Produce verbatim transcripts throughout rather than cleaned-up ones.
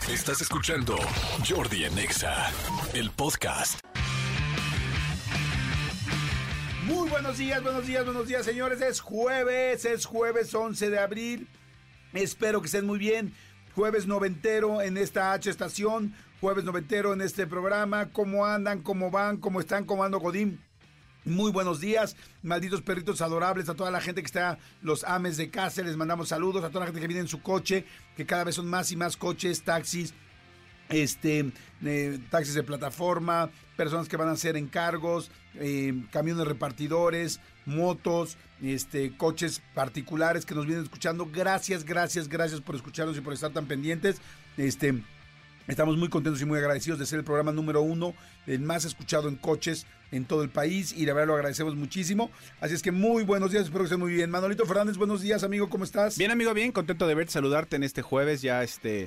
Estás escuchando Jordi en Exa, el podcast. Muy buenos días, buenos días, buenos días, señores. Es jueves, es jueves once de abril. Espero que estén muy bien. Jueves noventero en esta H estación, jueves noventero en este programa. ¿Cómo andan? ¿Cómo van? ¿Cómo están? ¿Cómo ando, Godín? Muy buenos días, malditos perritos adorables, a toda la gente que está, los ames de casa, les mandamos saludos, a toda la gente que viene en su coche, que cada vez son más y más coches, taxis, este, eh, taxis de plataforma, personas que van a hacer encargos, eh, camiones repartidores, motos, este, coches particulares que nos vienen escuchando. Gracias, gracias, gracias por escucharnos y por estar tan pendientes. Este... Estamos muy contentos y muy agradecidos de ser el programa número uno, el más escuchado en coches en todo el país, y la verdad lo agradecemos muchísimo. Así es que muy buenos días, espero que estén muy bien. Manolito Fernández, buenos días, amigo, ¿cómo estás? Bien, amigo, bien, contento de verte, saludarte en este jueves. Ya este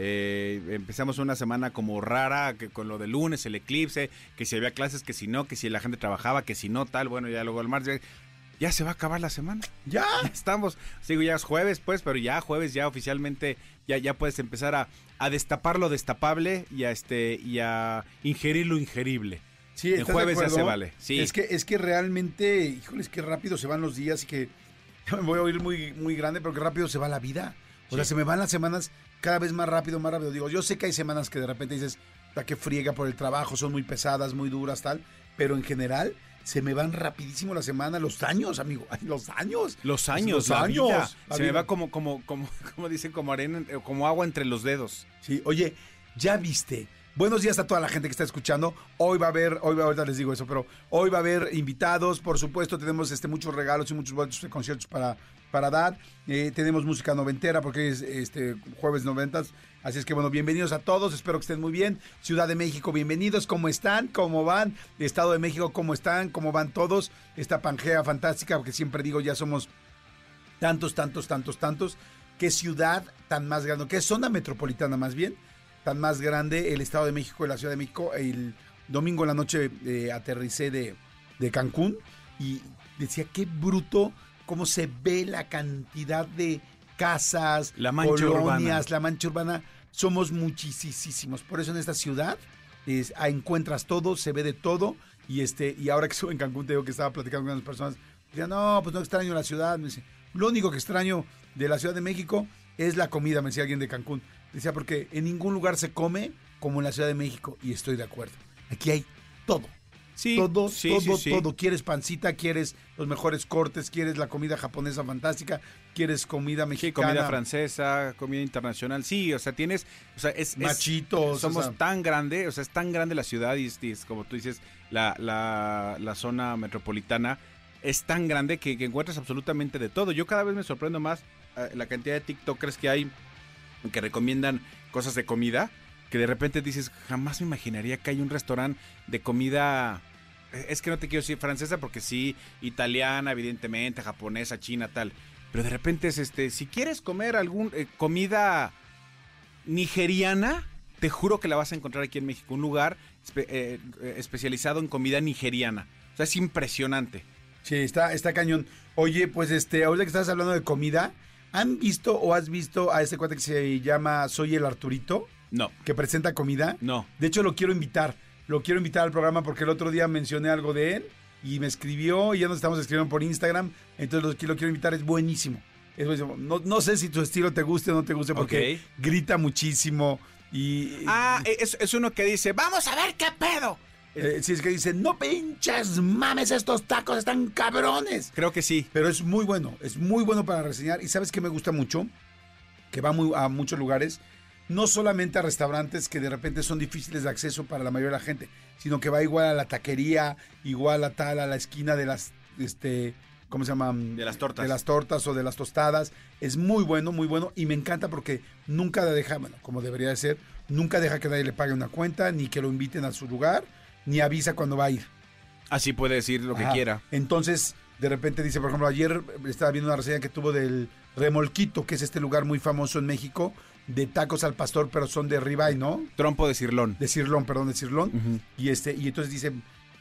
eh, empezamos una semana como rara, que con lo del lunes, el eclipse, que si había clases, que si no, que si la gente trabajaba, que si no, tal. Bueno, ya luego el martes... Ya se va a acabar la semana. ¿Ya? Ya estamos. Digo, ya es jueves, pues, pero ya jueves, ya oficialmente, ya, ya puedes empezar a, a destapar lo destapable y a este y a ingerir lo ingerible. Sí, en jueves ya se vale. Sí. Es que, es que realmente, híjoles, qué rápido se van los días y que me voy a oír muy, muy grande, pero qué rápido se va la vida. O sí. sea, se me van las semanas cada vez más rápido, más rápido. Digo, yo sé que hay semanas que de repente dices, ta que friega por el trabajo, son muy pesadas, muy duras, tal, pero en general se me van rapidísimo la semana, los años, amigo, los años. Los años, los años. Vida. Se vida. me va como, como, como, como dicen, como arena, como agua entre los dedos. Sí, oye, ¿ya viste? Buenos días a toda la gente que está escuchando. Hoy va a haber, hoy va, ahorita les digo eso, pero hoy va a haber invitados, por supuesto, tenemos este muchos regalos y muchos boletos de conciertos para, para dar. Eh, tenemos música noventera porque es este jueves noventas. Así es que bueno, bienvenidos a todos, espero que estén muy bien. Ciudad de México, bienvenidos, ¿cómo están? ¿Cómo van? Estado de México, ¿cómo están? ¿Cómo van todos? Esta Pangea fantástica, porque siempre digo, ya somos tantos, tantos, tantos, tantos. ¿Qué ciudad tan más grande? ¿Qué zona metropolitana más bien? Tan más grande el Estado de México y la Ciudad de México. El domingo en la noche eh, aterricé de, de Cancún y decía, qué bruto cómo se ve la cantidad de casas, la mancha colonias, urbana. La mancha urbana. Somos muchísimos. Por eso en esta ciudad es, encuentras todo, se ve de todo. Y este y ahora que estuve en Cancún, te digo que estaba platicando con unas personas. Decían, no, pues no extraño la ciudad. Me dice, lo único que extraño de la Ciudad de México es la comida, me decía alguien de Cancún. Decía, porque en ningún lugar se come como en la Ciudad de México. Y estoy de acuerdo. Aquí hay todo. Sí, todo, sí, todo, sí, sí. todo. Quieres pancita, quieres los mejores cortes, quieres la comida japonesa fantástica, quieres comida mexicana. Sí, comida francesa, comida internacional. Sí, o sea, tienes, o sea, es machitos. Es, somos o sea, tan grande, o sea, es tan grande la ciudad y es, y es como tú dices, la, la, la zona metropolitana es tan grande que, que encuentras absolutamente de todo. Yo cada vez me sorprendo más eh, la cantidad de TikTokers que hay que recomiendan cosas de comida, que de repente dices, jamás me imaginaría que hay un restaurante de comida, es que no te quiero decir francesa porque sí, italiana, evidentemente, japonesa, china, tal, pero de repente es este, si quieres comer algún eh, comida nigeriana, te juro que la vas a encontrar aquí en México, un lugar espe- eh, especializado en comida nigeriana, o sea, es impresionante. Sí, está, está cañón. Oye, pues este, ahorita que estás hablando de comida, ¿han visto o has visto a este cuate que se llama Soy el Arturito? No. Que presenta comida. No. De hecho, lo quiero invitar. Lo quiero invitar al programa porque el otro día mencioné algo de él y me escribió y ya nos estamos escribiendo por Instagram. Entonces, lo que lo quiero invitar, es buenísimo. Es buenísimo. No, no sé si tu estilo te guste o no te guste porque okay. grita muchísimo y... Ah, es, es uno que dice, vamos a ver qué pedo. Eh, si es que dice, no pinches mames, estos tacos están cabrones. Creo que sí. Pero es muy bueno, es muy bueno para reseñar. Y ¿sabes qué me gusta mucho? Que va muy, a muchos lugares, no solamente a restaurantes que de repente son difíciles de acceso para la mayoría de la gente, sino que va igual a la taquería, igual a tal, a la esquina de las, este, ¿cómo se llama? De las tortas. De las tortas o de las tostadas. Es muy bueno, muy bueno. Y me encanta porque nunca deja, bueno, como debería de ser, nunca deja que nadie le pague una cuenta, ni que lo inviten a su lugar, ni avisa cuando va a ir. Así puede decir lo Ajá. que quiera. Entonces, de repente dice, por ejemplo, ayer estaba viendo una reseña que tuvo del Remolquito, que es este lugar muy famoso en México, de tacos al pastor, pero son de ribeye, ¿no? Trompo de cirlón. De cirlón, perdón, de cirlón. Uh-huh. Y este y entonces dice,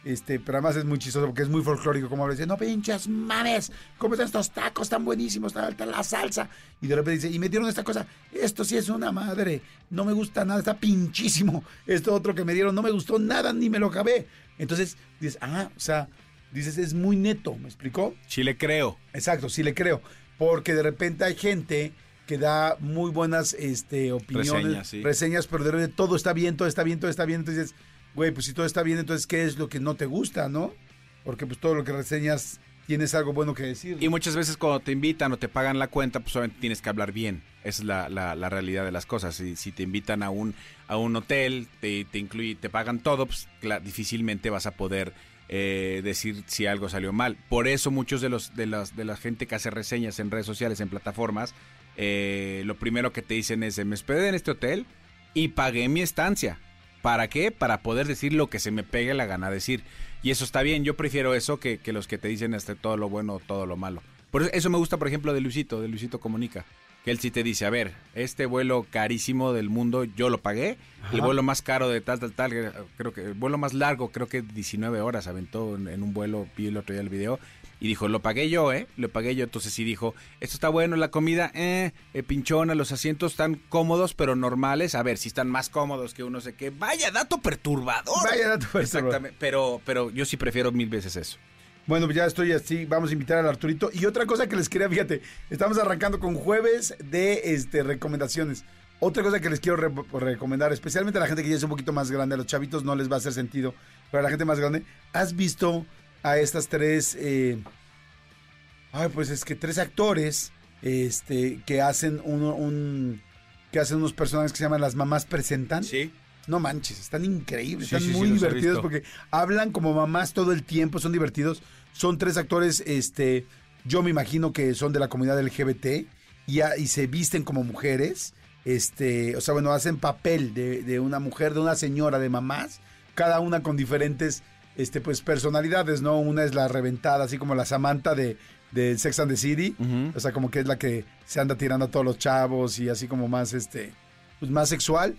Este, pero además es muy chistoso porque es muy folclórico, como habla, dice, no pinches mames, ¿cómo están estos tacos tan buenísimos? Está, está la salsa. Y de repente dice, y me dieron esta cosa, esto sí es una madre, no me gusta nada, está pinchísimo. Esto otro que me dieron no me gustó nada, ni me lo acabé. Entonces dices, ah, o sea, dices, es muy neto, ¿me explicó? Sí le creo. Exacto, sí le creo. Porque de repente hay gente que da muy buenas este, opiniones, Reseñas, sí. reseñas, pero de repente todo está bien, todo está bien, todo está bien. Entonces dices, güey, pues si todo está bien, entonces ¿qué es lo que no te gusta, no? Porque pues todo lo que reseñas tienes algo bueno que decir. Y muchas veces cuando te invitan o te pagan la cuenta, pues obviamente tienes que hablar bien. Esa es la, la, la realidad de las cosas. Si, si te invitan a un, a un hotel, te, te incluye, te pagan todo, pues claro, difícilmente vas a poder eh, decir si algo salió mal. Por eso muchos de los de las de la gente que hace reseñas en redes sociales, en plataformas, eh, lo primero que te dicen es, me hospedé en este hotel y pagué mi estancia. ¿Para qué? Para poder decir lo que se me pegue la gana decir. Y eso está bien, yo prefiero eso que, que los que te dicen hasta todo lo bueno o todo lo malo. Por eso, eso me gusta, por ejemplo, de Luisito, de Luisito Comunica. Que él sí te dice, a ver, este vuelo carísimo del mundo yo lo pagué. Ajá. El vuelo más caro de tal, tal, tal, creo que el vuelo más largo, creo que diecinueve horas aventó en, en un vuelo, vi el otro día el video. Y dijo, lo pagué yo, ¿eh? Lo pagué yo. Entonces sí dijo, esto está bueno, la comida, eh, eh, pinchona, los asientos están cómodos, pero normales. A ver, si están más cómodos que uno sé qué. Vaya dato perturbador. Vaya dato perturbador. Exactamente, pero, pero yo sí prefiero mil veces eso. Bueno, pues ya estoy así, vamos a invitar al Arturito. Y otra cosa que les quería, fíjate, estamos arrancando con jueves de este recomendaciones. Otra cosa que les quiero re recomendar, especialmente a la gente que ya es un poquito más grande, a los chavitos no les va a hacer sentido, pero a la gente más grande, ¿has visto a estas tres, eh, ay, pues es que tres actores, este, que hacen uno, un, que hacen unos personajes que se llaman Las Mamás Presentan? Sí. No manches, están increíbles, Sí, están sí, muy sí, divertidos porque hablan como mamás todo el tiempo, son divertidos. Son tres actores, este, yo me imagino que son de la comunidad L G B T y, a, y se visten como mujeres, este, o sea, bueno, hacen papel de, de una mujer, de una señora, de mamás, cada una con diferentes, este, pues, personalidades, ¿no? Una es la reventada, así como la Samantha de, de Sex and the City, uh-huh. O sea, como que es la que se anda tirando a todos los chavos y así como más, este, pues, más sexual.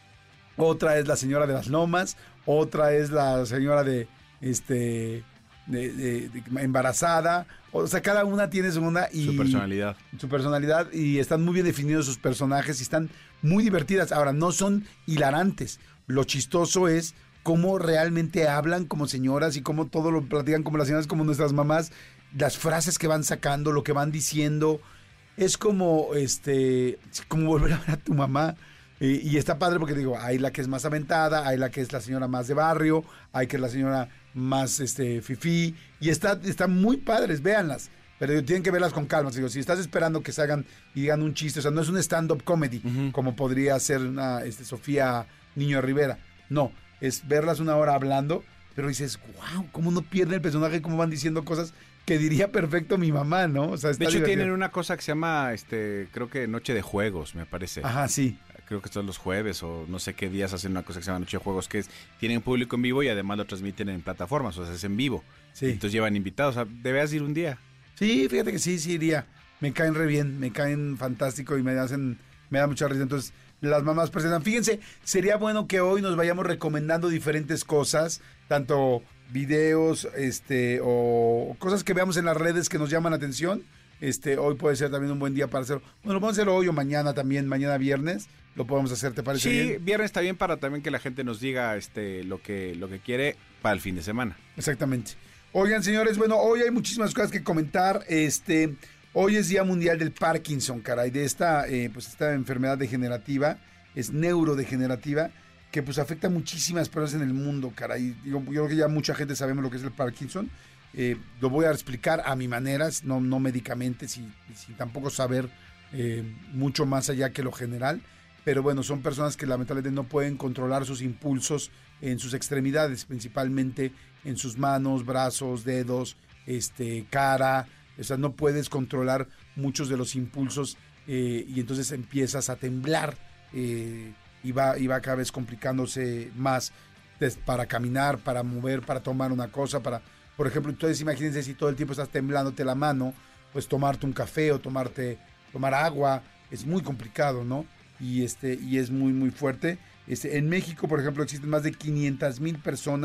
Otra es la señora de las lomas, otra es la señora de, este, de, de, de embarazada, o sea, cada una tiene su una y su personalidad. Su personalidad y están muy bien definidos sus personajes y están muy divertidas. Ahora, no son hilarantes. Lo chistoso es cómo realmente hablan como señoras y cómo todo lo platican como las señoras, como nuestras mamás, las frases que van sacando, lo que van diciendo. Es como, este, como volver a ver a tu mamá. Y, y está padre porque digo, hay la que es más aventada, hay la que es la señora más de barrio, hay que es la señora más este fifí, y está, están muy padres, véanlas, pero tienen que verlas con calma. Digo, si estás esperando que se hagan y digan un chiste, o sea, no es un stand-up comedy, uh-huh. como podría ser una este, Sofía Niño de Rivera, no, es verlas una hora hablando, pero dices, wow, cómo no pierden el personaje, cómo van diciendo cosas que diría perfecto mi mamá, ¿no? O sea, está de hecho divertido. Tienen una cosa que se llama, este, creo que Noche de Juegos, me parece. Ajá, sí. Creo que son los jueves o no sé qué días hacen una cosa que se llama Noche de Juegos, que es, tienen público en vivo y además lo transmiten en plataformas, o sea, es en vivo. Sí. Entonces llevan invitados, o sea, debes ir un día. Sí, fíjate que sí, sí iría. Me caen re bien, me caen fantástico y me hacen, me da mucha risa. Entonces, Las Mamás Presentan. Fíjense, sería bueno que hoy nos vayamos recomendando diferentes cosas, tanto videos, este, o cosas que veamos en las redes que nos llaman la atención. Este, hoy puede ser también un buen día para hacerlo. Bueno, lo podemos hacer hoy o mañana también, mañana viernes. Lo podemos hacer, ¿te parece sí, bien? Sí, viernes está bien para también que la gente nos diga este lo que, lo que quiere para el fin de semana. Exactamente. Oigan, señores, bueno, hoy hay muchísimas cosas que comentar. Este, hoy es Día Mundial del Parkinson, caray, de esta, eh, pues esta enfermedad degenerativa, es neurodegenerativa, que pues afecta a muchísimas personas en el mundo, caray. Yo, yo creo que ya mucha gente sabemos lo que es el Parkinson. Eh, lo voy a explicar a mi manera, no, no médicamente, sin, sin tampoco saber eh, mucho más allá que lo general. Pero bueno, son personas que lamentablemente no pueden controlar sus impulsos en sus extremidades, principalmente en sus manos, brazos, dedos, este, cara. O sea, no puedes controlar muchos de los impulsos eh, y entonces empiezas a temblar eh, y, va, y va cada vez complicándose más para caminar, para mover, para tomar una cosa, para... Por ejemplo, entonces imagínense si todo el tiempo estás temblándote la mano, pues tomarte un café o tomarte, tomar agua, es muy complicado, ¿no? Y este y es muy muy fuerte. Este, en México, por ejemplo, existen más de quinientas mil personas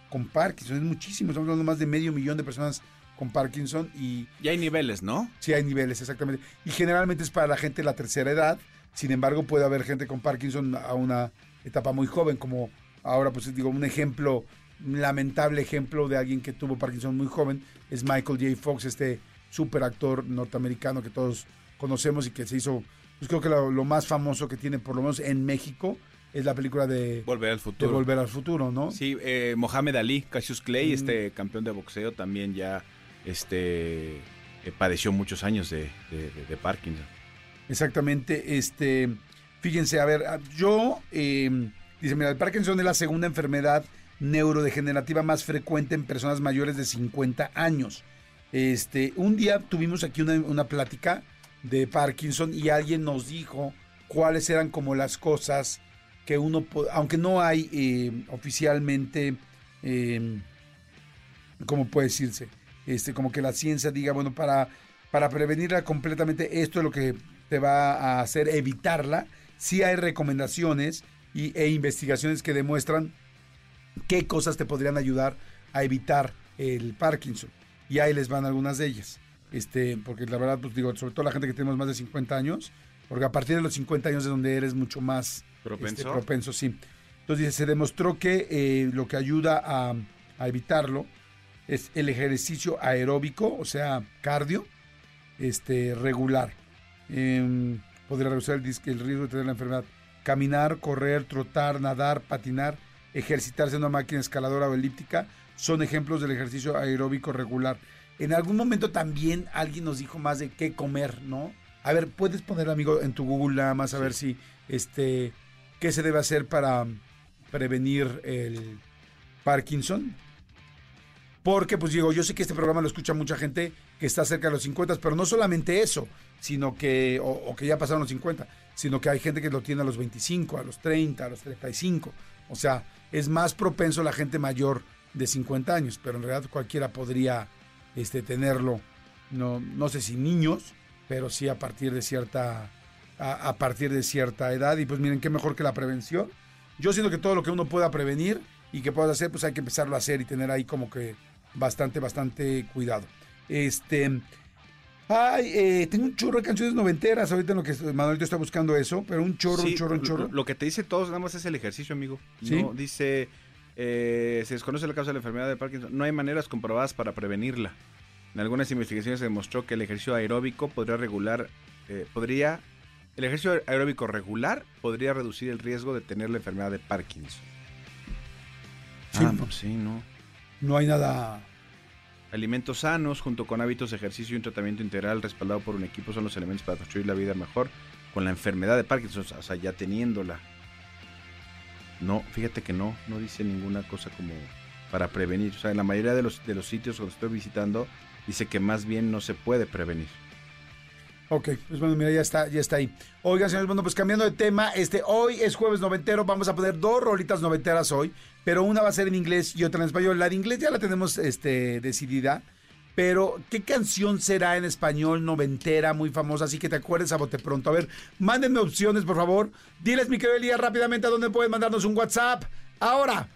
con Parkinson, es muchísimo, estamos hablando de más de medio millón de personas con Parkinson y... Y hay niveles, ¿no? Sí, hay niveles, exactamente. Y generalmente es para la gente de la tercera edad, sin embargo puede haber gente con Parkinson a una etapa muy joven, como ahora pues digo, un ejemplo, un lamentable ejemplo de alguien que tuvo Parkinson muy joven, es Michael J. Fox, este super actor norteamericano que todos conocemos y que se hizo, pues creo que lo, lo más famoso que tiene, por lo menos en México, es la película de Volver al futuro. De Volver al Futuro, ¿no? Sí, eh, Mohamed Ali, Cassius Clay, Mm. este campeón de boxeo, también ya este eh, padeció muchos años de, de, de, de Parkinson. Exactamente, este, fíjense, a ver, yo, eh, dice, mira, el Parkinson es la segunda enfermedad neurodegenerativa más frecuente en personas mayores de cincuenta años. Este, un día tuvimos aquí una, una plática de Parkinson y alguien nos dijo cuáles eran como las cosas que uno, aunque no hay eh, oficialmente, eh, ¿cómo puede decirse? Este, como que la ciencia diga, bueno, para, para prevenirla completamente, esto es lo que te va a hacer evitarla. Sí hay recomendaciones y, e investigaciones que demuestran qué cosas te podrían ayudar a evitar el Parkinson. Y ahí les van algunas de ellas. Este, porque la verdad, pues digo, sobre todo la gente que tenemos más de cincuenta años, porque a partir de los cincuenta años es donde eres mucho más propenso. Este, propenso, sí. Entonces dice, se demostró que eh, lo que ayuda a, a evitarlo es el ejercicio aeróbico, o sea, cardio, este, regular. Eh, podría reducir el, el riesgo de tener la enfermedad. Caminar, correr, trotar, nadar, patinar, ejercitarse en una máquina escaladora o elíptica son ejemplos del ejercicio aeróbico regular. En algún momento también alguien nos dijo más de qué comer, ¿no? A ver, puedes poner, amigo, en tu Google nada más a sí. ver si, este, qué se debe hacer para prevenir el Parkinson. Porque, pues digo, yo sé que este programa lo escucha mucha gente que está cerca de los cincuenta, pero no solamente eso, sino que, o, o que ya pasaron los cincuenta, sino que hay gente que lo tiene a los veinticinco, a los treinta, a los treinta y cinco. O sea, es más propenso la gente mayor de cincuenta años, pero en realidad cualquiera podría este, tenerlo, no, no sé si niños, pero sí a partir de cierta, a, a partir de cierta edad. Y pues miren, qué mejor que la prevención. Yo siento que todo lo que uno pueda prevenir y que puedas hacer, pues hay que empezarlo a hacer y tener ahí como que bastante, bastante cuidado. Este, ay, eh, tengo un chorro de canciones noventeras ahorita en lo que Manuelito está buscando eso, pero un chorro, Sí, un chorro, un chorro. Lo, lo que te dice todos nada más es el ejercicio, amigo. ¿Sí? No, dice, eh, se desconoce la causa de la enfermedad de Parkinson. No hay maneras comprobadas para prevenirla. En algunas investigaciones se demostró que el ejercicio aeróbico podría regular, eh, podría, el ejercicio aeróbico regular podría reducir el riesgo de tener la enfermedad de Parkinson. Sí, ah, pues sí, no. No hay nada. Alimentos sanos, junto con hábitos de ejercicio y un tratamiento integral respaldado por un equipo, son los elementos para construir la vida mejor con la enfermedad de Parkinson, o sea, ya teniéndola. No, fíjate que no, no dice ninguna cosa como para prevenir. O sea, en la mayoría de los, de los sitios donde estoy visitando, dice que más bien no se puede prevenir. Ok, pues bueno, mira, ya está, ya está ahí. Oigan, señores, bueno, pues cambiando de tema, este, hoy es jueves noventero, vamos a poner dos rolitas noventeras hoy, pero una va a ser en inglés y otra en español. La de inglés ya la tenemos, este, decidida, pero ¿qué canción será en español noventera, muy famosa, así que te acuerdes a bote pronto? A ver, mándenme opciones, por favor. Diles, mi querido Elías, rápidamente a dónde pueden mandarnos un WhatsApp. Ahora.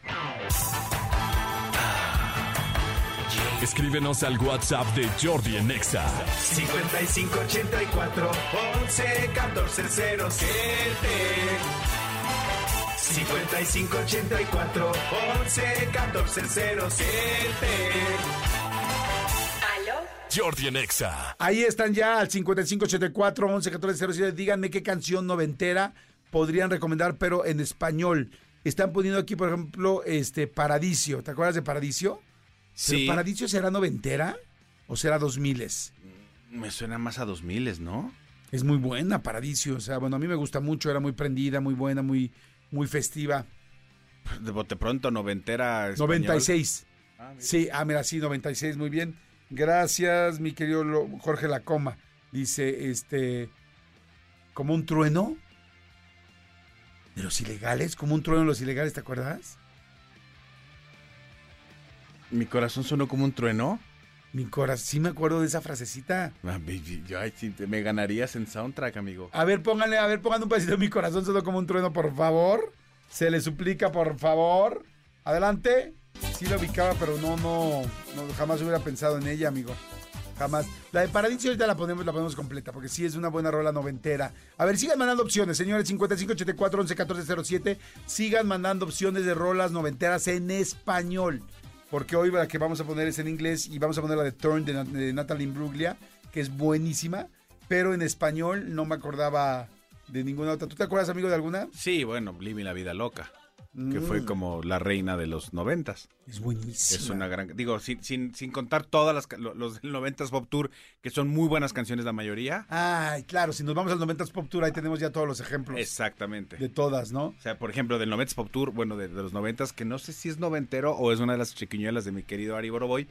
Escríbenos al WhatsApp de Jordi en Exa. cincuenta y cinco ochenta y cuatro once catorce cero siete. cincuenta y cinco ochenta y cuatro once catorce cero siete. ¿Aló? Jordi en Exa. Ahí están ya al cincuenta y cinco ochenta y cuatro once catorce cero siete. Díganme qué canción noventera podrían recomendar, pero en español. Están poniendo aquí, por ejemplo, este Paradiso. ¿Te acuerdas de Paradiso? Sí. ¿Pero Paradiso será noventera o será dos miles? Me suena más a dos miles, ¿no? Es muy buena Paradiso. O sea, bueno, a mí me gusta mucho. Era muy prendida, muy buena, muy, muy festiva. De bote pronto, noventera español. noventa y seis. Ah, mira. Sí, ah, mira, sí, noventa y seis, muy bien. Gracias, mi querido Lo- Jorge Lacoma. Dice, este, como un trueno de los ilegales, como un trueno de los ilegales, ¿te acuerdas? Mi corazón sonó como un trueno. Mi corazón, sí me acuerdo de esa frasecita. Ah, baby, yo, ay, sí, te- me ganarías en soundtrack, amigo. A ver, pónganle, a ver, pongan un pedacito de Mi corazón sonó como un trueno, por favor. Se le suplica, por favor. Adelante. Sí la ubicaba, pero no, no, no, jamás hubiera pensado en ella, amigo. Jamás. La de Paradiso ahorita la ponemos, la ponemos completa, porque sí es una buena rola noventera. A ver, sigan mandando opciones, señores, cincuenta y cinco ochenta y cuatro once catorce cero siete. Sigan mandando opciones de rolas noventeras en español. Porque hoy la que vamos a poner es en inglés y vamos a poner la de Turn de, de Natalie Imbruglia, que es buenísima, pero en español no me acordaba de ninguna otra. ¿Tú te acuerdas, amigo, de alguna? Sí, bueno, Living la Vida Loca. Que Mm. fue como la reina de los noventas. Es buenísima. Es una gran... Digo, sin, sin, sin contar todas las... ca- lo- Los del noventas Pop Tour, que son muy buenas canciones la mayoría. Ay, claro, si nos vamos al noventas Pop Tour, ahí tenemos ya todos los ejemplos Exactamente. de todas, ¿no? O sea, por ejemplo, del noventas Pop Tour, bueno, de, de los noventas, que no sé si es noventero o es una de las chiquiñuelas de mi querido Ari Boroboy,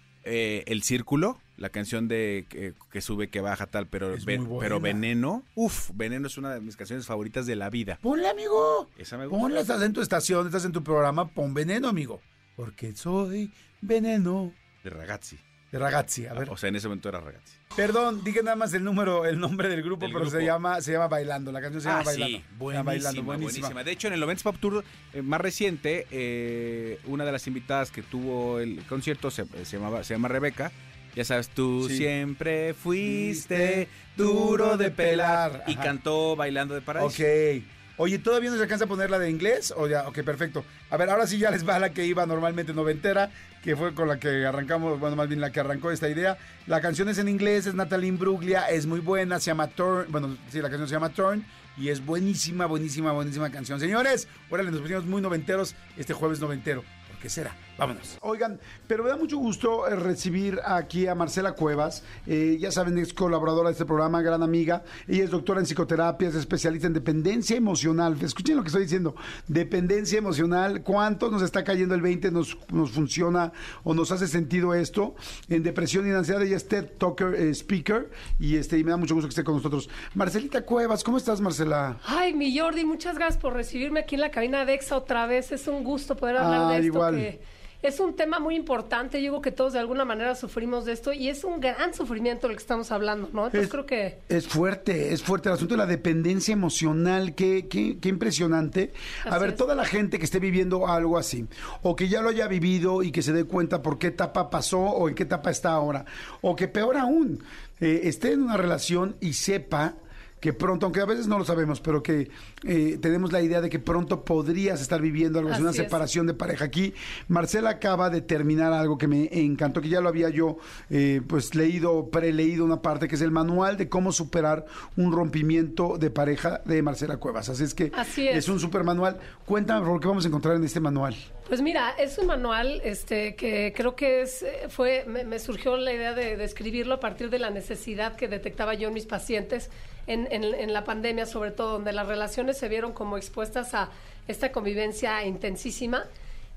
eh, El Círculo, la canción de que, que sube, que baja, tal, pero, Es ve- muy buena. pero Veneno, uf, Veneno es una de mis canciones favoritas de la vida. Ponle, amigo. Esa me gusta. Ponle, estás en tu estación, estás en tu programa, pon Veneno, amigo. Porque soy Veneno. De Ragazzi. De Ragazzi, a ver. O sea, en ese momento era Ragazzi. Perdón, diga nada más el número, el nombre del grupo, Del pero grupo. se llama, se llama Bailando. La canción se llama Ah, Bailando. sí, Se llama buenísima, Bailando, buenísima. De hecho, en el noventas Pop Tour eh, más reciente, eh, una de las invitadas que tuvo el concierto se, se llamaba, se llama Rebeca. Ya sabes, tú Sí. siempre fuiste duro de pelar. Y Ajá. cantó Bailando de Paraíso. Ok. Oye, ¿todavía no se alcanza a poner la de inglés? O ya, ok, perfecto. A ver, ahora sí ya les va la que iba normalmente noventera, que fue con la que arrancamos, bueno, más bien la que arrancó esta idea. La canción es en inglés, es Natalie Imbruglia, es muy buena, se llama Turn, bueno, sí, la canción se llama Turn, y es buenísima, buenísima, buenísima canción. Señores, órale, nos pusimos muy noventeros este jueves noventero. ¿Por qué será? Vámonos. Oigan, pero me da mucho gusto eh, recibir aquí a Marcela Cuevas. Eh, ya saben, es colaboradora de este programa, gran amiga. Ella es doctora en psicoterapia, es especialista en dependencia emocional. Escuchen lo que estoy diciendo. Dependencia emocional. ¿Cuánto nos está cayendo el veinte? ¿Nos, nos funciona o nos hace sentido esto? En depresión y en ansiedad, ella es TED Talker eh, Speaker. Y, este, y me da mucho gusto que esté con nosotros. Marcelita Cuevas, ¿cómo estás, Marcela? Ay, mi Jordi, muchas gracias por recibirme aquí en la cabina de Exa otra vez. Es un gusto poder hablar Ah, de esto, igual. que es un tema muy importante. Yo digo que todos de alguna manera sufrimos de esto y es un gran sufrimiento el que estamos hablando, ¿no? Entonces Es- creo que... Es fuerte, es fuerte el asunto de la dependencia emocional, qué, qué, qué impresionante. A Así ver, es. toda la gente que esté viviendo algo así, o que ya lo haya vivido y que se dé cuenta por qué etapa pasó o en qué etapa está ahora, o que peor aún, eh, esté en una relación y sepa que pronto, aunque a veces no lo sabemos, pero que eh, tenemos la idea de que pronto podrías estar viviendo algo así, una Así es. separación de pareja. Aquí Marcela acaba de terminar algo que me encantó, que ya lo había yo eh, pues leído, preleído una parte, que es el manual de cómo superar un rompimiento de pareja de Marcela Cuevas. Así es que Así es. un super manual. Cuéntame, por favor, qué vamos a encontrar en este manual. Pues mira, es un manual este, que creo que es, eh, fue, me, me surgió la idea de, de escribirlo a partir de la necesidad que detectaba yo en mis pacientes en, en, en la pandemia, sobre todo, donde las relaciones se vieron como expuestas a esta convivencia intensísima.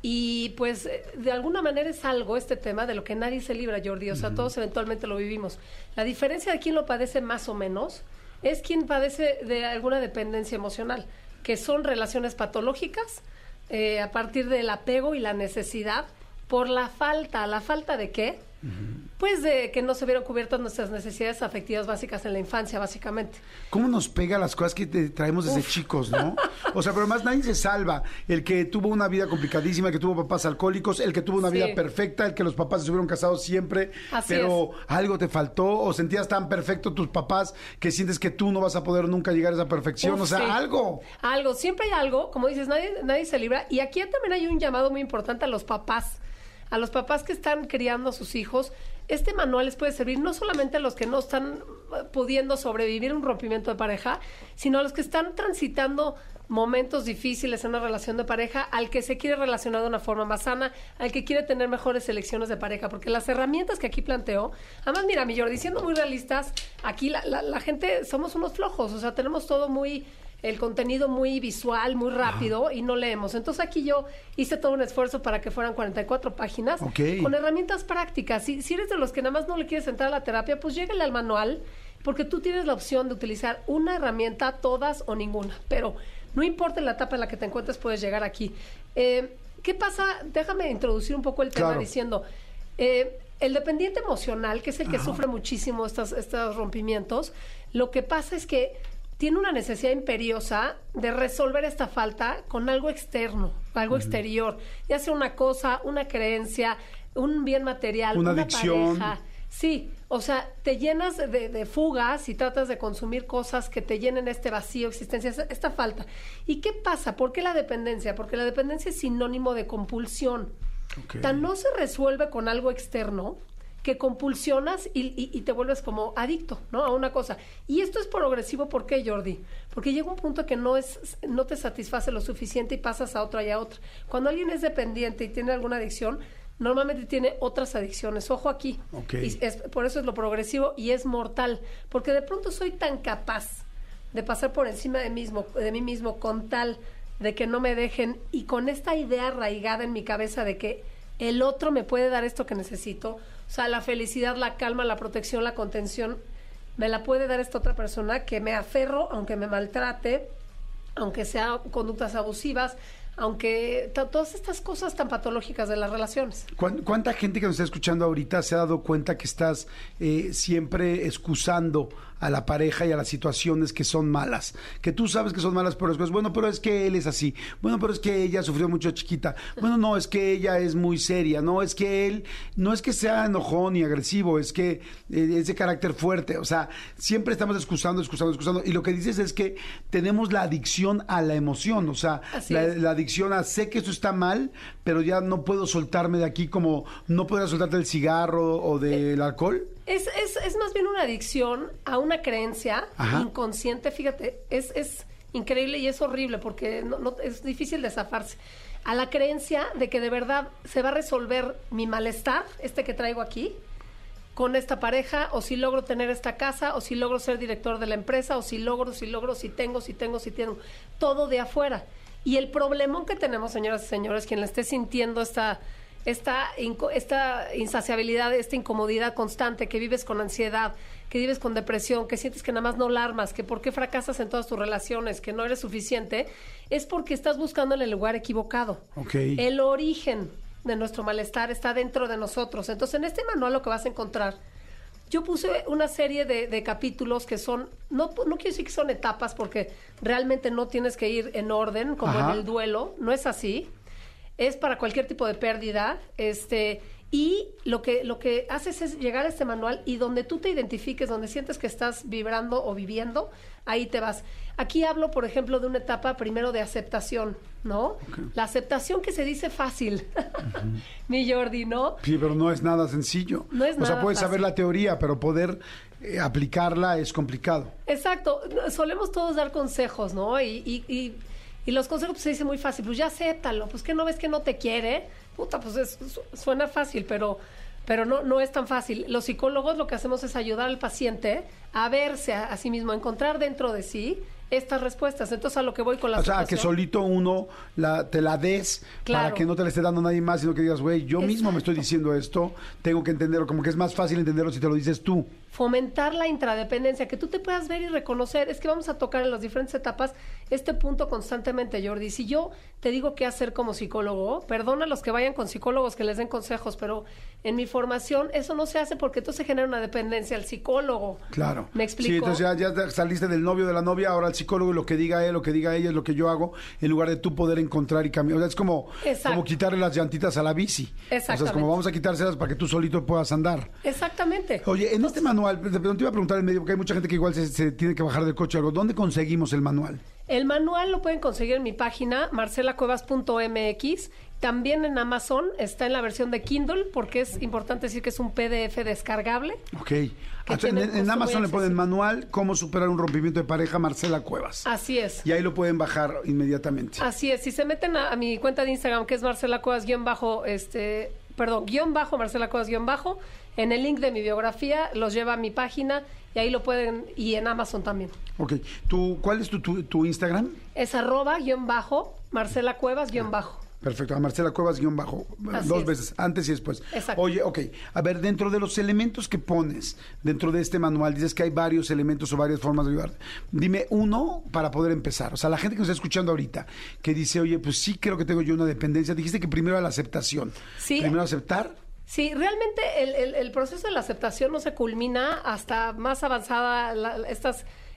Y pues eh, de alguna manera es algo, este tema, de lo que nadie se libra, Jordi. O sea, todos eventualmente lo vivimos. La diferencia de quién lo padece más o menos es quien padece de alguna dependencia emocional, que son relaciones patológicas, eh, a partir del apego y la necesidad por la falta. ¿La falta de qué? Pues de que no se vieron cubiertas nuestras necesidades afectivas básicas en la infancia, básicamente. ¿Cómo nos pega las cosas que te traemos desde Uf. chicos, no? O sea, pero además nadie se salva. El que tuvo una vida complicadísima, el que tuvo papás alcohólicos, el que tuvo una Sí. vida perfecta, el que los papás estuvieron casados siempre, Así pero algo te faltó o sentías tan perfecto tus papás que sientes que tú no vas a poder nunca llegar a esa perfección. Uf, o sea, sí. algo. Algo, siempre hay algo, como dices, nadie, nadie se libra. Y aquí también hay un llamado muy importante a los papás, a los papás que están criando a sus hijos. Este manual les puede servir no solamente a los que no están eh, pudiendo sobrevivir un rompimiento de pareja, sino a los que están transitando momentos difíciles en una relación de pareja, al que se quiere relacionar de una forma más sana, al que quiere tener mejores elecciones de pareja, porque las herramientas que aquí planteo, además mira, mi Jordi, siendo muy realistas, aquí la, la, la gente somos unos flojos, o sea, tenemos todo muy, el contenido muy visual, muy rápido, y no leemos. Entonces aquí yo hice todo un esfuerzo para que fueran cuarenta y cuatro páginas, Ok. con herramientas prácticas. Si, si eres de los que nada más no le quieres entrar a la terapia, pues llégale al manual, porque tú tienes la opción de utilizar una herramienta, todas o ninguna, pero no importa la etapa en la que te encuentres, puedes llegar aquí. Eh, ¿Qué pasa? Déjame introducir un poco el tema Claro. diciendo, eh, el dependiente emocional, que es el que sufre muchísimo estos, estos rompimientos, lo que pasa es que tiene una necesidad imperiosa de resolver esta falta con algo externo, algo uh-huh. exterior, ya sea una cosa, una creencia, un bien material, una, una adicción. pareja. Sí, o sea, te llenas de, de fugas y tratas de consumir cosas que te llenen este vacío, existencia, esta falta. ¿Y qué pasa? ¿Por qué la dependencia? Porque la dependencia es sinónimo de compulsión. Okay. Tan no se resuelve con algo externo que compulsionas y, y, y te vuelves como adicto, ¿no? A una cosa. Y esto es progresivo, ¿por qué, Jordi? Porque llega un punto que no es, no te satisface lo suficiente y pasas a otra y a otra. Cuando alguien es dependiente y tiene alguna adicción, normalmente tiene otras adicciones. Ojo aquí. Okay. Y es, por eso es lo progresivo y es mortal. Porque de pronto soy tan capaz de pasar por encima de, mismo, de mí mismo con tal de que no me dejen y con esta idea arraigada en mi cabeza de que el otro me puede dar esto que necesito. O sea, la felicidad, la calma, la protección, la contención, me la puede dar esta otra persona que me aferro, aunque me maltrate, aunque sea conductas abusivas, aunque t- todas estas cosas tan patológicas de las relaciones. ¿Cuánta gente que nos está escuchando ahorita se ha dado cuenta que estás eh, siempre excusando a la pareja y a las situaciones que son malas? Que tú sabes que son malas, pero después, bueno, pero es que él es así. Bueno, pero es que ella sufrió mucho de chiquita. Bueno, no, es que ella es muy seria. No, es que él, no es que sea enojón y agresivo, es que eh, es de carácter fuerte. O sea, siempre estamos excusando, excusando, excusando. Y lo que dices es que tenemos la adicción a la emoción. O sea, la, la adicción a sé que esto está mal, pero ya no puedo soltarme de aquí, como no podrás soltarte del cigarro o del alcohol. Es, es, es más bien una adicción a una creencia Ajá. inconsciente, fíjate, es, es increíble y es horrible porque no, no, es difícil de zafarse. A la creencia de que de verdad se va a resolver mi malestar, este que traigo aquí, con esta pareja, o si logro tener esta casa, o si logro ser director de la empresa, o si logro, si logro, si tengo, si tengo, si tengo, todo de afuera. Y el problemón que tenemos, señoras y señores, quien le esté sintiendo esta... Esta, esta insaciabilidad, esta incomodidad constante, que vives con ansiedad, que vives con depresión, que sientes que nada más no la armas, que por qué fracasas en todas tus relaciones, que no eres suficiente, es porque estás buscando en el lugar equivocado. Okay. El origen de nuestro malestar está dentro de nosotros. Entonces, en este manual lo que vas a encontrar, yo puse una serie de, de capítulos que son, no, no quiero decir que son etapas, porque realmente no tienes que ir en orden, como Ajá. en el duelo, no es así. Es para cualquier tipo de pérdida, este, y lo que, lo que haces es llegar a este manual y donde tú te identifiques, donde sientes que estás vibrando o viviendo, ahí te vas. Aquí hablo, por ejemplo, de una etapa primero de aceptación, ¿no? Okay. La aceptación que se dice fácil, uh-huh. mi Jordi, ¿no? Sí, pero no es nada sencillo. No es o nada sea, puedes fácil. saber la teoría, pero poder eh, aplicarla es complicado. Exacto. Solemos todos dar consejos, ¿no? Y... y, y Y los consejos pues, se dice muy fácil, pues ya acéptalo, pues que no ves que no te quiere, puta, pues es, suena fácil, pero, pero no, no es tan fácil. Los psicólogos lo que hacemos es ayudar al paciente a verse a, a sí mismo, a encontrar dentro de sí estas respuestas. Entonces a lo que voy con la O sea, situación, que solito uno la, te la des claro. para que no te la esté dando a nadie más, sino que digas, güey, yo Exacto. mismo me estoy diciendo esto, tengo que entenderlo, como que es más fácil entenderlo si te lo dices tú. Fomentar la intradependencia, que tú te puedas ver y reconocer. Es que vamos a tocar en las diferentes etapas este punto constantemente, Jordi. Si yo te digo qué hacer como psicólogo, perdona a los que vayan con psicólogos que les den consejos, pero en mi formación eso no se hace porque entonces genera una dependencia al psicólogo. Claro. ¿Me explico? Sí, entonces ya, ya saliste del novio, de la novia, ahora el psicólogo, y lo que diga él, lo que diga ella es lo que yo hago, en lugar de tú poder encontrar y cambiar. O sea, es como, como quitarle las llantitas a la bici. Exactamente. O sea, es como vamos a quitárselas para que tú solito puedas andar. Exactamente. Oye, en este manual, te iba a preguntar en medio, porque hay mucha gente que igual se, se tiene que bajar del coche o algo. ¿Dónde conseguimos el manual? El manual lo pueden conseguir en mi página, marcela cuevas punto m x. También en Amazon está en la versión de Kindle, porque es importante decir que es un P D F descargable. Ok. Entonces, en, en Amazon le ponen manual, cómo superar un rompimiento de pareja, Marcela Cuevas. Así es. Y ahí lo pueden bajar inmediatamente. Así es. Si se meten a, a mi cuenta de Instagram, que es Marcela Cuevas guión bajo, este, perdón, guión bajo, Marcela Cuevas guión bajo, en el link de mi biografía los lleva a mi página y ahí lo pueden, y en Amazon también. Ok. ¿Tú, ¿Cuál es tu, tu, tu Instagram? Es arroba guión bajo, Marcela Cuevas guión bajo. Perfecto, a Marcela Cuevas guión bajo, Así dos es. veces, antes y después. Exacto. Oye, ok, a ver, dentro de los elementos que pones, dentro de este manual, dices que hay varios elementos o varias formas de ayudar. Dime uno para poder empezar. O sea, la gente que nos está escuchando ahorita, que dice, oye, pues sí creo que tengo yo una dependencia. Dijiste que primero la aceptación. Sí. Primero aceptar. Sí, realmente el, el, el proceso de la aceptación no se culmina hasta más avanzada la, estas...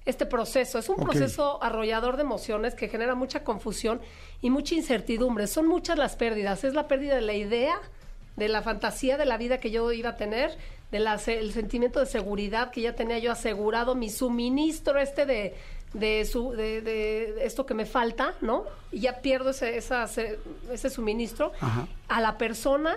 este proceso. Es un Ok. proceso arrollador de emociones que genera mucha confusión y mucha incertidumbre. Son muchas las pérdidas. Es la pérdida de la idea, de la fantasía de la vida que yo iba a tener, del sentimiento de seguridad que ya tenía yo asegurado, mi suministro este de, de, su, de, de, de esto que me falta, ¿no? Y ya pierdo ese, esa, ese suministro Ajá. a la persona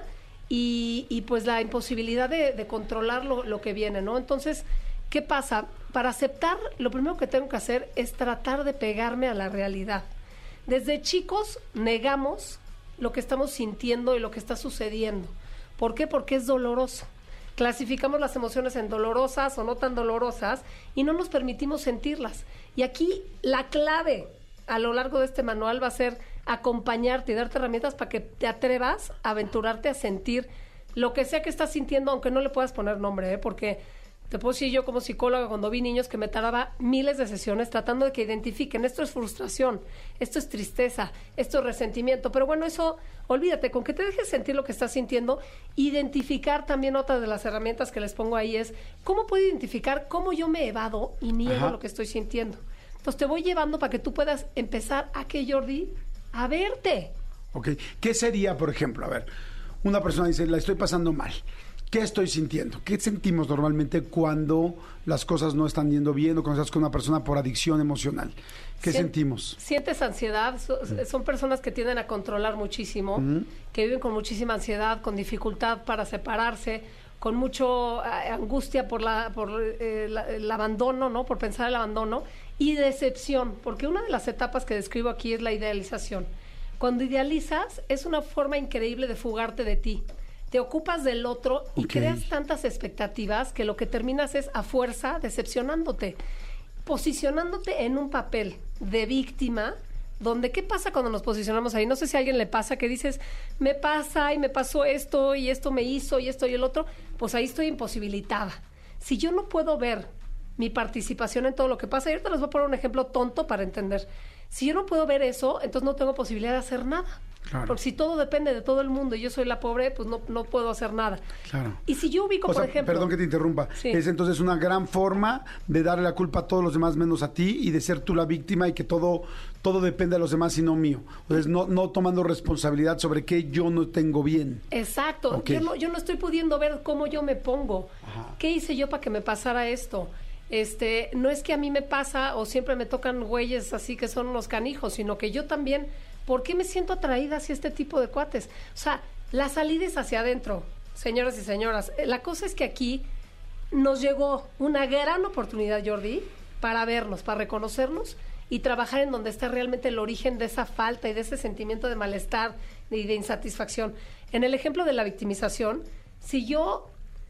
y, y pues la imposibilidad de, de controlar lo, lo que viene, ¿no? Entonces, ¿qué pasa? Para aceptar, lo primero que tengo que hacer es tratar de pegarme a la realidad. Desde chicos negamos lo que estamos sintiendo y lo que está sucediendo. ¿Por qué? Porque es doloroso. Clasificamos las emociones en dolorosas o no tan dolorosas y no nos permitimos sentirlas. Y aquí la clave a lo largo de este manual va a ser acompañarte y darte herramientas para que te atrevas a aventurarte a sentir lo que sea que estás sintiendo, aunque no le puedas poner nombre, ¿eh? Porque te puedo decir yo como psicóloga cuando vi niños que me tardaba miles de sesiones tratando de que identifiquen, esto es frustración, esto es tristeza, esto es resentimiento, pero bueno, eso, olvídate, con que te dejes sentir lo que estás sintiendo, identificar también otra de las herramientas que les pongo ahí es, ¿cómo puedo identificar cómo yo me evado y niego Ajá. lo que estoy sintiendo? Entonces te voy llevando para que tú puedas empezar a que, Jordi, a verte. Ok, ¿qué sería, por ejemplo? A ver, una persona dice, la estoy pasando mal. ¿Qué estoy sintiendo? ¿Qué sentimos normalmente cuando las cosas no están yendo bien o cuando estás con una persona por adicción emocional? ¿Qué Sien- sentimos? Sientes ansiedad, so- son personas que tienden a controlar muchísimo, que viven con muchísima ansiedad, con dificultad para separarse, con mucho eh, angustia por la por eh, la- el abandono, ¿no? Por pensar el abandono y decepción, porque una de las etapas que describo aquí es la idealización. Cuando idealizas es una forma increíble de fugarte de ti. Te ocupas del otro y Ok. creas tantas expectativas que lo que terminas es a fuerza decepcionándote, posicionándote en un papel de víctima, donde ¿qué pasa cuando nos posicionamos ahí? No sé si a alguien le pasa que dices, me pasa y me pasó esto y esto me hizo y esto y el otro, pues ahí estoy imposibilitada. Si yo no puedo ver mi participación en todo lo que pasa, y ahorita les voy a poner un ejemplo tonto para entender. Si yo no puedo ver eso, entonces no tengo posibilidad de hacer nada. Claro. Porque si todo depende de todo el mundo y yo soy la pobre, pues no, no puedo hacer nada. Claro. Y si yo ubico, O por sea, ejemplo... perdón que te interrumpa. Sí. Es entonces una gran forma de darle la culpa a todos los demás menos a ti y de ser tú la víctima y que todo, todo depende de los demás y no mío. Entonces, no, no tomando responsabilidad sobre qué yo no tengo bien. Exacto, Ok. yo, no, yo no estoy pudiendo ver cómo yo me pongo. ¿Qué hice yo para que me pasara esto? Este, no es que a mí me pasa o siempre me tocan güeyes así que son unos canijos, sino que yo también, ¿por qué me siento atraída hacia este tipo de cuates? O sea, la salida es hacia adentro, señoras y señoras. La cosa es que aquí nos llegó una gran oportunidad, Jordi, para vernos, para reconocernos y trabajar en donde está realmente el origen de esa falta y de ese sentimiento de malestar y de insatisfacción. En el ejemplo de la victimización, si yo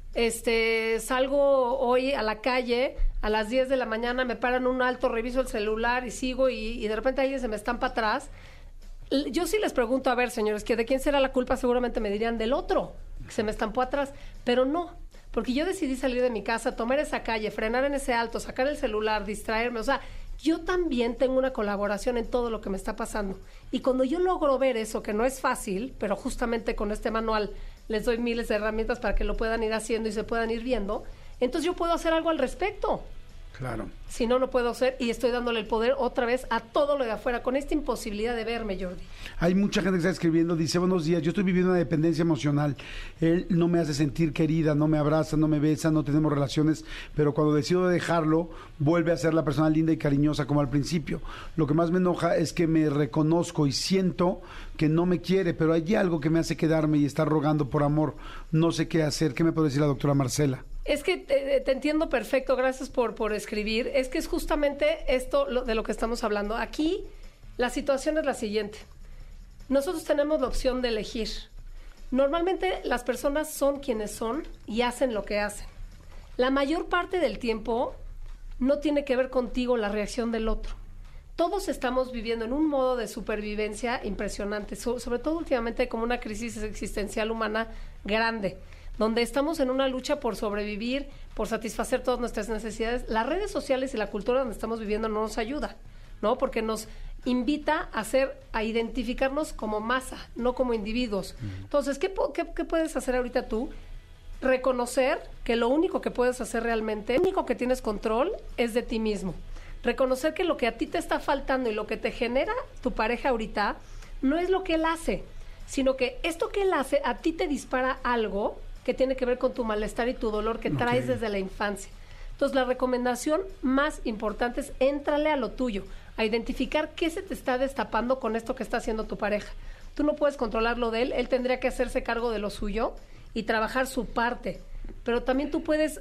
este salgo hoy a la calle a las diez de la mañana, me paran un alto, reviso el celular y sigo y, y de repente alguien se me estampa atrás, l- yo sí les pregunto, a ver, señores, que de quién será la culpa, seguramente me dirían del otro, que se me estampó atrás, pero no, porque yo decidí salir de mi casa, tomar esa calle, frenar en ese alto, sacar el celular, distraerme, o sea, yo también tengo una colaboración en todo lo que me está pasando. Y cuando yo logro ver eso, que no es fácil, pero justamente con este manual les doy miles de herramientas para que lo puedan ir haciendo y se puedan ir viendo, entonces yo puedo hacer algo al respecto. Claro. Si no, no puedo hacer y estoy dándole el poder otra vez a todo lo de afuera, con esta imposibilidad de verme, Jordi. Hay mucha gente que está escribiendo, dice, buenos días, yo estoy viviendo una dependencia emocional. Él no me hace sentir querida, no me abraza, no me besa, no tenemos relaciones, pero cuando decido dejarlo, vuelve a ser la persona linda y cariñosa como al principio. Lo que más me enoja es que me reconozco y siento que no me quiere, pero hay algo que me hace quedarme y estar rogando por amor. No sé qué hacer. ¿Qué me puede decir la doctora Marcela? Es que te, te entiendo perfecto, gracias por, por escribir. Es que es justamente esto lo, de lo que estamos hablando. Aquí la situación es la siguiente. Nosotros tenemos la opción de elegir. Normalmente las personas son quienes son y hacen lo que hacen. La mayor parte del tiempo no tiene que ver contigo la reacción del otro. Todos estamos viviendo en un modo de supervivencia impresionante, so, sobre todo últimamente como una crisis existencial humana grande, donde estamos en una lucha por sobrevivir, por satisfacer todas nuestras necesidades. Las redes sociales y la cultura donde estamos viviendo no nos ayuda, ¿no? Porque nos invita a hacer, a identificarnos como masa, no como individuos. Entonces, ¿qué, qué, qué puedes hacer ahorita tú? Reconocer que lo único que puedes hacer realmente, lo único que tienes control es de ti mismo. Reconocer que lo que a ti te está faltando y lo que te genera tu pareja ahorita no es lo que él hace, sino que esto que él hace a ti te dispara algo que tiene que ver con tu malestar y tu dolor que traes Okay. desde la infancia. Entonces, la recomendación más importante es éntrale a lo tuyo, a identificar qué se te está destapando con esto que está haciendo tu pareja. Tú no puedes controlar lo de él, él tendría que hacerse cargo de lo suyo y trabajar su parte. Pero también tú puedes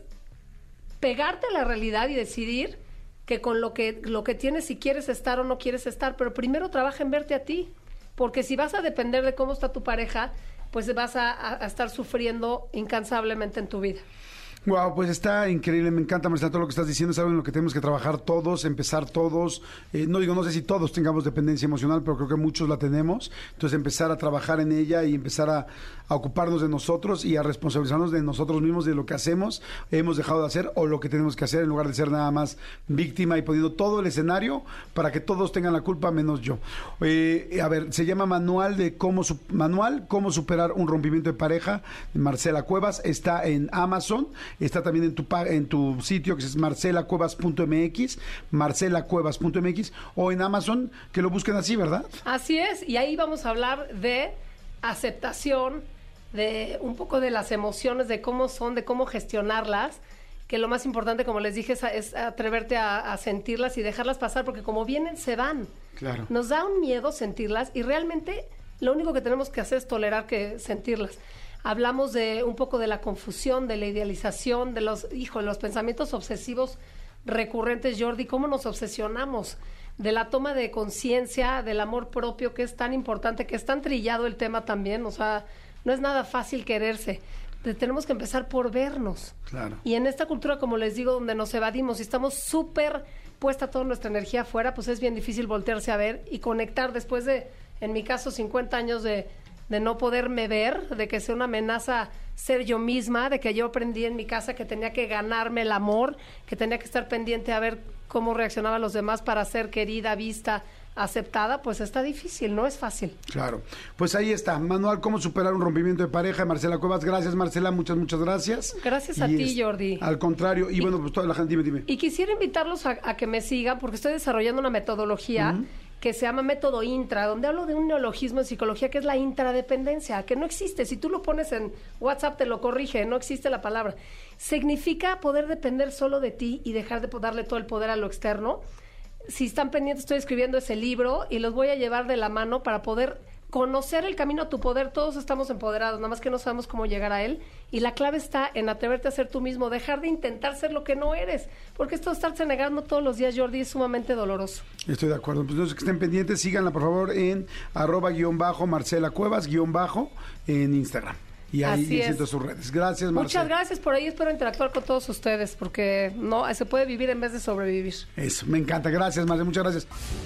pegarte a la realidad y decidir que con lo que, lo que tienes, si quieres estar o no quieres estar, pero primero trabaja en verte a ti, porque si vas a depender de cómo está tu pareja, pues vas a, a, a estar sufriendo incansablemente en tu vida. Wow, pues está increíble, me encanta, Marcela, todo lo que estás diciendo, es algo en lo que tenemos que trabajar todos, empezar todos, eh, no digo, no sé si todos tengamos dependencia emocional, pero creo que muchos la tenemos, entonces empezar a trabajar en ella y empezar a, a ocuparnos de nosotros y a responsabilizarnos de nosotros mismos, de lo que hacemos, hemos dejado de hacer o lo que tenemos que hacer, en lugar de ser nada más víctima y poniendo todo el escenario para que todos tengan la culpa menos yo. Eh, a ver, se llama Manual de cómo, su, Manual, cómo superar un rompimiento de pareja, Marcela Cuevas, está en Amazon. Está también en tu en tu sitio, que es marcela cuevas punto m x, marcela cuevas punto m x, o en Amazon, que lo busquen así, ¿verdad? Así es, y ahí vamos a hablar de aceptación, de un poco de las emociones, de cómo son, de cómo gestionarlas, que lo más importante, como les dije, es, es atreverte a, a sentirlas y dejarlas pasar, porque como vienen, se van. Claro. Nos da un miedo sentirlas y realmente lo único que tenemos que hacer es tolerar que sentirlas. Hablamos de un poco de la confusión, de la idealización, de los, hijo, los pensamientos obsesivos recurrentes, Jordi, cómo nos obsesionamos, de la toma de conciencia, del amor propio, que es tan importante, que es tan trillado el tema también, o sea, no es nada fácil quererse. De, tenemos que empezar por vernos. Claro. Y en esta cultura, como les digo, donde nos evadimos y estamos súper puesta toda nuestra energía afuera, pues es bien difícil voltearse a ver y conectar después de, en mi caso, cincuenta años de de no poderme ver, de que sea una amenaza ser yo misma, de que yo aprendí en mi casa que tenía que ganarme el amor, que tenía que estar pendiente a ver cómo reaccionaban los demás para ser querida, vista, aceptada, pues está difícil, no es fácil. Claro, pues ahí está, Manual, cómo superar un rompimiento de pareja, Marcela Cuevas. Gracias, Marcela, muchas, muchas gracias. Gracias y a ti, es, Jordi. Al contrario, y, y bueno, pues toda la gente, dime, dime. Y quisiera invitarlos a, a que me sigan, porque estoy desarrollando una metodología uh-huh. que se llama Método Intra, donde hablo de un neologismo en psicología que es la intradependencia, que no existe. Si tú lo pones en WhatsApp, te lo corrige, no existe la palabra. Significa poder depender solo de ti y dejar de darle todo el poder a lo externo. Si están pendientes, estoy escribiendo ese libro y los voy a llevar de la mano para poder conocer el camino a tu poder. Todos estamos empoderados, nada más que no sabemos cómo llegar a él. Y la clave está en atreverte a ser tú mismo, dejar de intentar ser lo que no eres. Porque esto de estarse negando todos los días, Jordi, es sumamente doloroso. Estoy de acuerdo. Pues entonces que estén pendientes, síganla por favor en arroba guión bajo Marcela Cuevas guión bajo en Instagram. Y ahí siento sus redes. Gracias, Marcela. Muchas gracias por ahí. Espero interactuar con todos ustedes porque no se puede vivir en vez de sobrevivir. Eso, me encanta. Gracias, Marcela. Muchas gracias.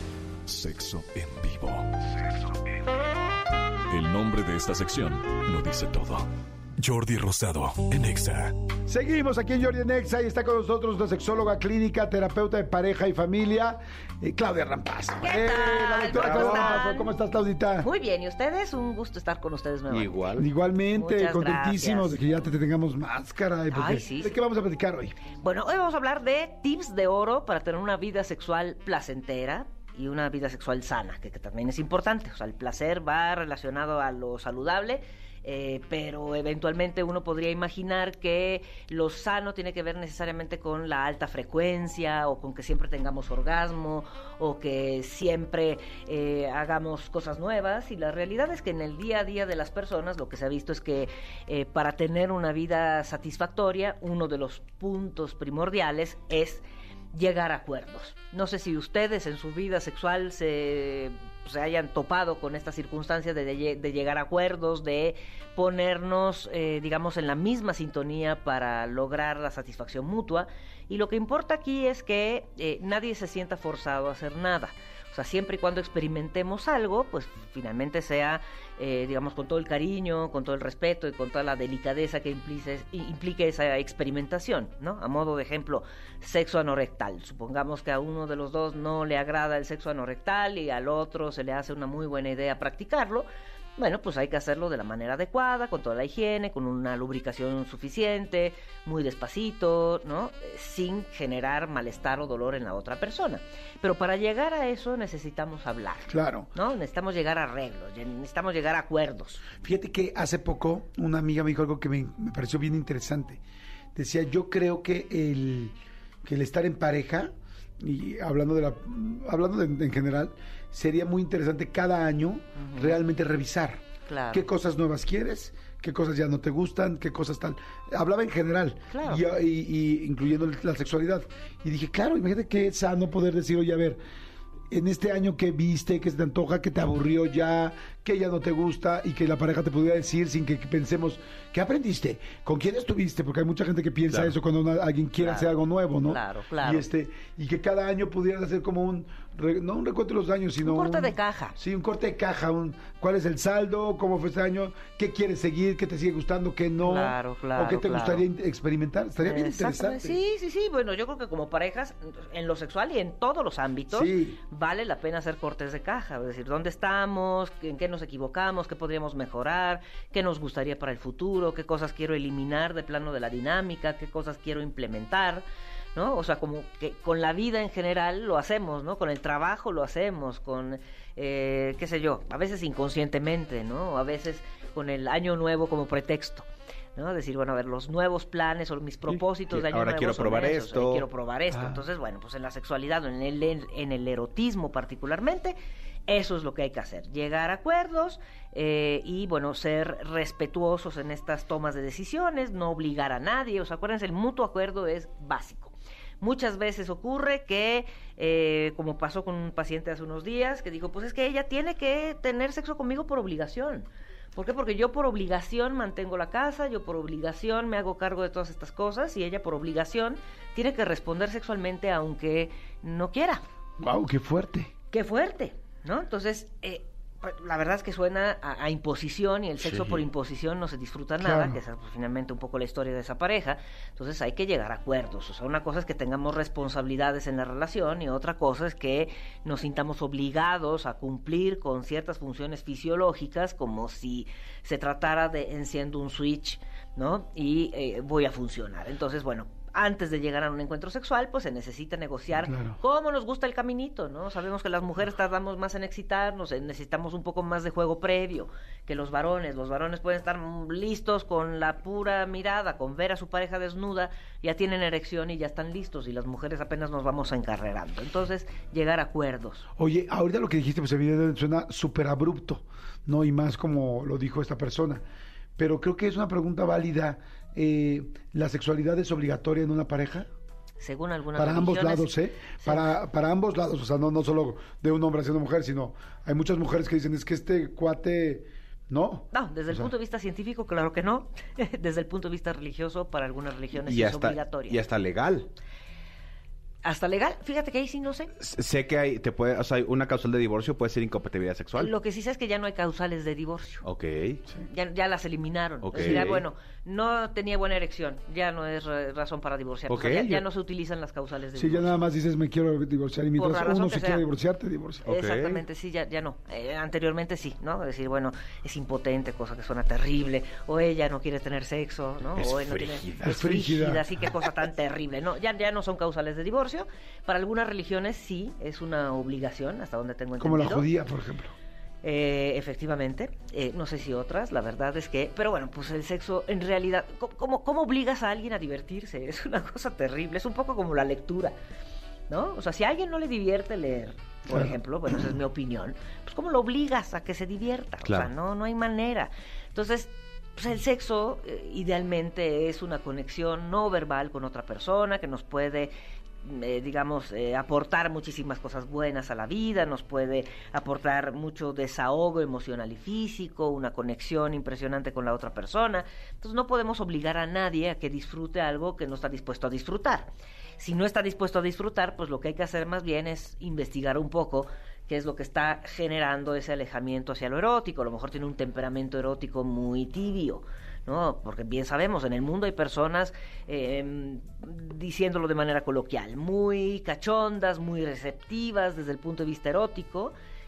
Sexo en vivo. Sexo en vivo. El nombre de esta sección lo dice todo. Jordi Rosado en Exa. Seguimos aquí en Jordi en Exa y está con nosotros la sexóloga clínica, terapeuta de pareja y familia, eh, Claudia Rampaz. ¿Qué eh, tal? La doctora ¿Cómo Claudia están? Rampaz. ¿Cómo estás, Claudita? Muy bien, ¿y ustedes? Un gusto estar con ustedes nuevamente. Igual. Igualmente, Muchas contentísimos gracias. de que ya te, te tengamos más, caray. Porque, Ay, sí, ¿de sí. qué vamos a platicar hoy? Bueno, hoy vamos a hablar de tips de oro para tener una vida sexual placentera y una vida sexual sana, que, que también es importante. O sea, el placer va relacionado a lo saludable, eh, pero eventualmente uno podría imaginar que lo sano tiene que ver necesariamente con la alta frecuencia o con que siempre tengamos orgasmo o que siempre eh, hagamos cosas nuevas, y la realidad es que en el día a día de las personas lo que se ha visto es que eh, para tener una vida satisfactoria, uno de los puntos primordiales es llegar a acuerdos. No sé si ustedes en su vida sexual se, se hayan topado con esta circunstancia de, de, de llegar a acuerdos, de ponernos, eh, digamos, en la misma sintonía para lograr la satisfacción mutua. Y lo que importa aquí es que eh, nadie se sienta forzado a hacer nada. O sea, siempre y cuando experimentemos algo, pues finalmente sea, eh, digamos, con todo el cariño, con todo el respeto y con toda la delicadeza que implique, implique esa experimentación, ¿no? A modo de ejemplo, sexo anorrectal. Supongamos que a uno de los dos no le agrada el sexo anorrectal y al otro se le hace una muy buena idea practicarlo. bueno, pues hay que hacerlo de la manera adecuada, con toda la higiene, con una lubricación suficiente, muy despacito, ¿no? Sin generar malestar o dolor en la otra persona. Pero para llegar a eso necesitamos hablar. Claro. ¿No? Necesitamos llegar a arreglos, necesitamos llegar a acuerdos. Fíjate que hace poco una amiga me dijo algo que me, me pareció bien interesante. Decía, yo creo que el, que el estar en pareja, y hablando de la hablando de, en general, sería muy interesante cada año uh-huh. realmente revisar claro. qué cosas nuevas quieres, qué cosas ya no te gustan, qué cosas tal. Hablaba en general, claro. y, y, y incluyendo la sexualidad. Y dije, claro, imagínate qué sano poder decir, oye, a ver, en este año que viste, que se te antoja, que te aburrió ya, que ya no te gusta, y que la pareja te pudiera decir sin que, que pensemos, ¿qué aprendiste? ¿Con quién estuviste? Porque hay mucha gente que piensa claro. eso cuando una, alguien quiere claro. hacer algo nuevo, ¿no? Claro, claro. Y este, y que cada año pudieran hacer como un, no un recuento de los años, sino un corte un, de caja. Sí, un corte de caja, un cuál es el saldo, cómo fue este año, qué quieres seguir, qué te sigue gustando, qué no, claro, claro, o qué te claro. gustaría experimentar. Estaría bien interesante. Sí, sí, sí. Bueno, yo creo que como parejas, en lo sexual y en todos los ámbitos, sí. vale la pena hacer cortes de caja. Es decir, ¿dónde estamos? ¿En qué nos equivocamos? ¿Qué podríamos mejorar? ¿Qué nos gustaría para el futuro? ¿Qué cosas quiero eliminar de plano de la dinámica? ¿Qué cosas quiero implementar? ¿No? O sea, como que con la vida en general lo hacemos, ¿no? Con el trabajo lo hacemos, con, eh, qué sé yo, a veces inconscientemente, ¿no? A veces con el año nuevo como pretexto, ¿no? Decir, bueno, a ver, los nuevos planes o mis propósitos sí, de año ahora nuevo quiero son probar esos, esto. eh, quiero probar esto. Ah. Entonces, bueno, pues en la sexualidad o en el, en el erotismo particularmente, eso es lo que hay que hacer, llegar a acuerdos eh, y, bueno, ser respetuosos en estas tomas de decisiones, no obligar a nadie. O sea, acuérdense, el mutuo acuerdo es básico. Muchas veces ocurre que, eh, como pasó con un paciente hace unos días, que dijo, pues es que ella tiene que tener sexo conmigo por obligación. ¿Por qué? Porque yo por obligación mantengo la casa, yo por obligación me hago cargo de todas estas cosas, y ella por obligación tiene que responder sexualmente aunque no quiera. ¡Wow, qué fuerte! ¡Qué fuerte! ¿No? Entonces, eh, la verdad es que suena a, a imposición, y el sexo Sí. por imposición no se disfruta Claro. nada, que es pues, finalmente un poco la historia de esa pareja. Entonces hay que llegar a acuerdos. O sea, una cosa es que tengamos responsabilidades en la relación, y otra cosa es que nos sintamos obligados a cumplir con ciertas funciones fisiológicas, como si se tratara de enciendo un switch, ¿no? Y eh, voy a funcionar. Entonces, bueno, antes de llegar a un encuentro sexual, pues se necesita negociar Claro. cómo nos gusta el caminito, ¿no? Sabemos que las mujeres tardamos más en excitarnos, eh, necesitamos un poco más de juego previo que los varones. Los varones pueden estar mm, listos con la pura mirada, con ver a su pareja desnuda, ya tienen erección y ya están listos, y las mujeres apenas nos vamos encarrerando. Entonces, llegar a acuerdos. Oye, ahorita lo que dijiste, pues evidentemente suena súper abrupto, ¿no? Y más como lo dijo esta persona. Pero creo que es una pregunta válida. Eh, ¿La sexualidad es obligatoria en una pareja? Según algunas Para ambos religiones, lados, ¿eh? sí. Para, para ambos lados, o sea, no, no solo de un hombre hacia una mujer, sino hay muchas mujeres que dicen, es que este cuate, ¿no? No, desde O el sea, punto de vista científico, claro que no. Desde el punto de vista religioso, para algunas religiones Y es hasta, obligatoria. y hasta legal. Hasta legal, fíjate que ahí sí no sé. S- Sé que hay, te puede, o sea, una causal de divorcio puede ser incompatibilidad sexual. Lo que sí sé es que ya no hay causales de divorcio. Ok. Ya, ya las eliminaron. Ok. Es decir, ah, bueno, no tenía buena erección, ya no es ra- razón para divorciar. Ok, O sea, ya, yo- ya no se utilizan las causales de Sí, ya divorcio. nada más dices, me quiero divorciar, y Por la mientras razón uno que se sea. quiere divorciar, te divorcia. Ok. Exactamente, sí, ya, ya no. Eh, anteriormente sí, ¿no? Es decir, bueno, es impotente, cosa que suena terrible, o ella no quiere tener sexo, ¿no? Es o él no tiene, frígida. es Es frígida. frígida, sí, qué cosa tan terrible, ¿no? Ya, ya no son causales de divorcio. Para algunas religiones sí, es una obligación, hasta donde tengo Como entendido. la judía, por ejemplo. Eh, efectivamente, eh, no sé si otras, la verdad es que, pero bueno, pues el sexo en realidad, ¿cómo, cómo, cómo obligas a alguien a divertirse? Es una cosa terrible, es un poco como la lectura, ¿no? O sea, si a alguien no le divierte leer, por Claro. ejemplo, bueno, esa es mi opinión, pues ¿cómo lo obligas a que se divierta? Claro. O sea, no, no hay manera. Entonces, pues el sexo eh, idealmente es una conexión no verbal con otra persona que nos puede Eh, digamos, eh, aportar muchísimas cosas buenas a la vida, nos puede aportar mucho desahogo emocional y físico, una conexión impresionante con la otra persona. Entonces no podemos obligar a nadie a que disfrute algo que no está dispuesto a disfrutar. Si no está dispuesto a disfrutar, pues lo que hay que hacer más bien es investigar un poco qué es lo que está generando ese alejamiento hacia lo erótico. A lo mejor tiene un temperamento erótico muy tibio, ¿no? Porque bien sabemos, en el mundo hay personas, eh, diciéndolo de manera coloquial, muy cachondas, muy receptivas desde el punto de vista erótico,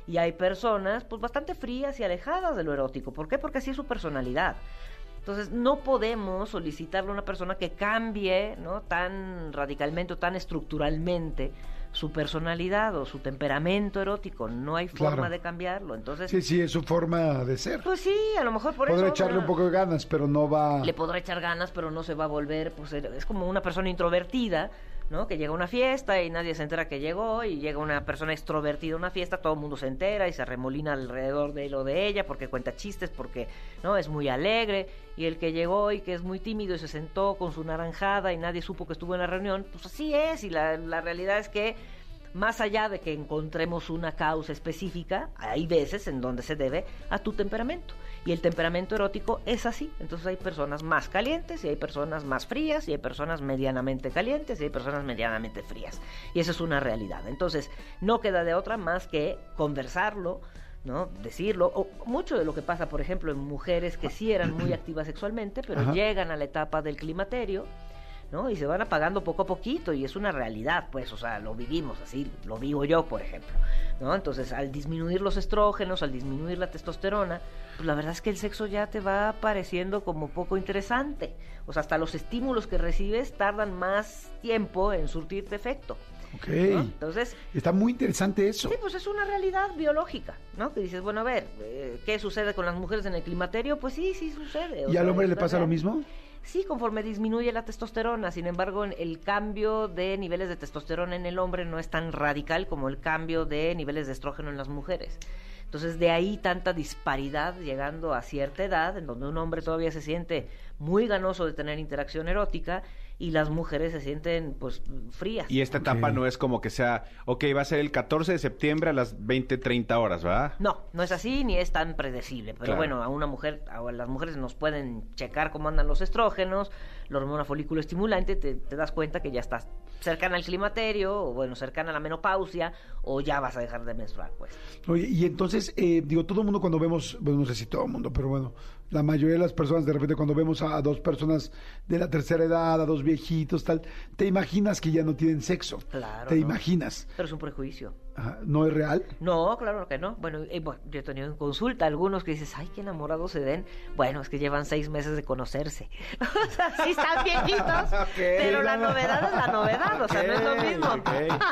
Y hay personas pues bastante frías y alejadas de lo erótico. ¿Por qué? Porque así es su personalidad. Entonces no podemos solicitarle a una persona que cambie, ¿no?, tan radicalmente o tan estructuralmente su personalidad o su temperamento erótico. No hay forma Claro. de cambiarlo. Entonces, Sí, sí, es su forma de ser. pues sí, a lo mejor por Podrá eso echarle ¿no? un poco de ganas, pero no va... le podrá echar ganas, pero no se va a volver, pues es como una persona introvertida, ¿no? Que llega a una fiesta y nadie se entera que llegó, y llega una persona extrovertida a una fiesta, todo el mundo se entera y se arremolina alrededor de él o de ella porque cuenta chistes, porque no es muy alegre, y el que llegó y que es muy tímido y se sentó con su naranjada y nadie supo que estuvo en la reunión, pues así es. Y la, la realidad es que más allá de que encontremos una causa específica, hay veces en donde se debe a tu temperamento. Y el temperamento erótico es así. Entonces hay personas más calientes y hay personas más frías y hay personas medianamente calientes y hay personas medianamente frías. Y eso es una realidad. Entonces no queda de otra más que conversarlo, ¿no? Decirlo. O mucho de lo que pasa, por ejemplo, en mujeres que sí eran muy activas sexualmente, pero Ajá. llegan a la etapa del climaterio, ¿no? Y se van apagando poco a poquito, y es una realidad, pues, o sea, lo vivimos así, lo vivo yo, por ejemplo, ¿no? Entonces, al disminuir los estrógenos, al disminuir la testosterona, pues la verdad es que el sexo ya te va pareciendo como poco interesante. O sea, hasta los estímulos que recibes tardan más tiempo en surtirte efecto, Ok. ¿no? Entonces, Está muy interesante eso. sí, pues es una realidad biológica, ¿no? Que dices, bueno, a ver, eh, ¿qué sucede con las mujeres en el climaterio? Pues sí, sí sucede. o ¿Y al sea, hombre es le pasa real. lo mismo? Sí, conforme disminuye la testosterona. Sin embargo, en- el cambio de niveles de testosterona en el hombre no es tan radical como el cambio de niveles de estrógeno en las mujeres. Entonces, de ahí tanta disparidad llegando a cierta edad, en donde un hombre todavía se siente muy ganoso de tener interacción erótica y las mujeres se sienten, pues, frías. Y esta etapa Ok. no es como que sea, ok, va a ser el catorce de septiembre a las veinte treinta horas, ¿verdad? No, no es así ni es tan predecible. Pero Claro. bueno, a una mujer, a las mujeres nos pueden checar cómo andan los estrógenos, la hormona folículo estimulante, te, te das cuenta que ya estás cercana al climaterio, o bueno, cercana a la menopausia, o ya vas a dejar de menstruar, pues. Oye, y entonces, eh, digo, todo el mundo cuando vemos, bueno, no sé si todo el mundo, pero bueno, la mayoría de las personas, de repente cuando vemos a, a dos personas de la tercera edad, a dos viejitos, tal, te imaginas que ya no tienen sexo. Claro, Te ¿no? imaginas. Pero es un prejuicio. Ajá, ¿no es real? No, claro que no. Bueno, eh, bueno, yo he tenido en consulta algunos que dices, ay, qué enamorados se ven. Bueno, es que llevan seis meses de conocerse. O sea, sí están viejitos, pero la novedad es la novedad. O sea, no es lo Ok, mismo. ok.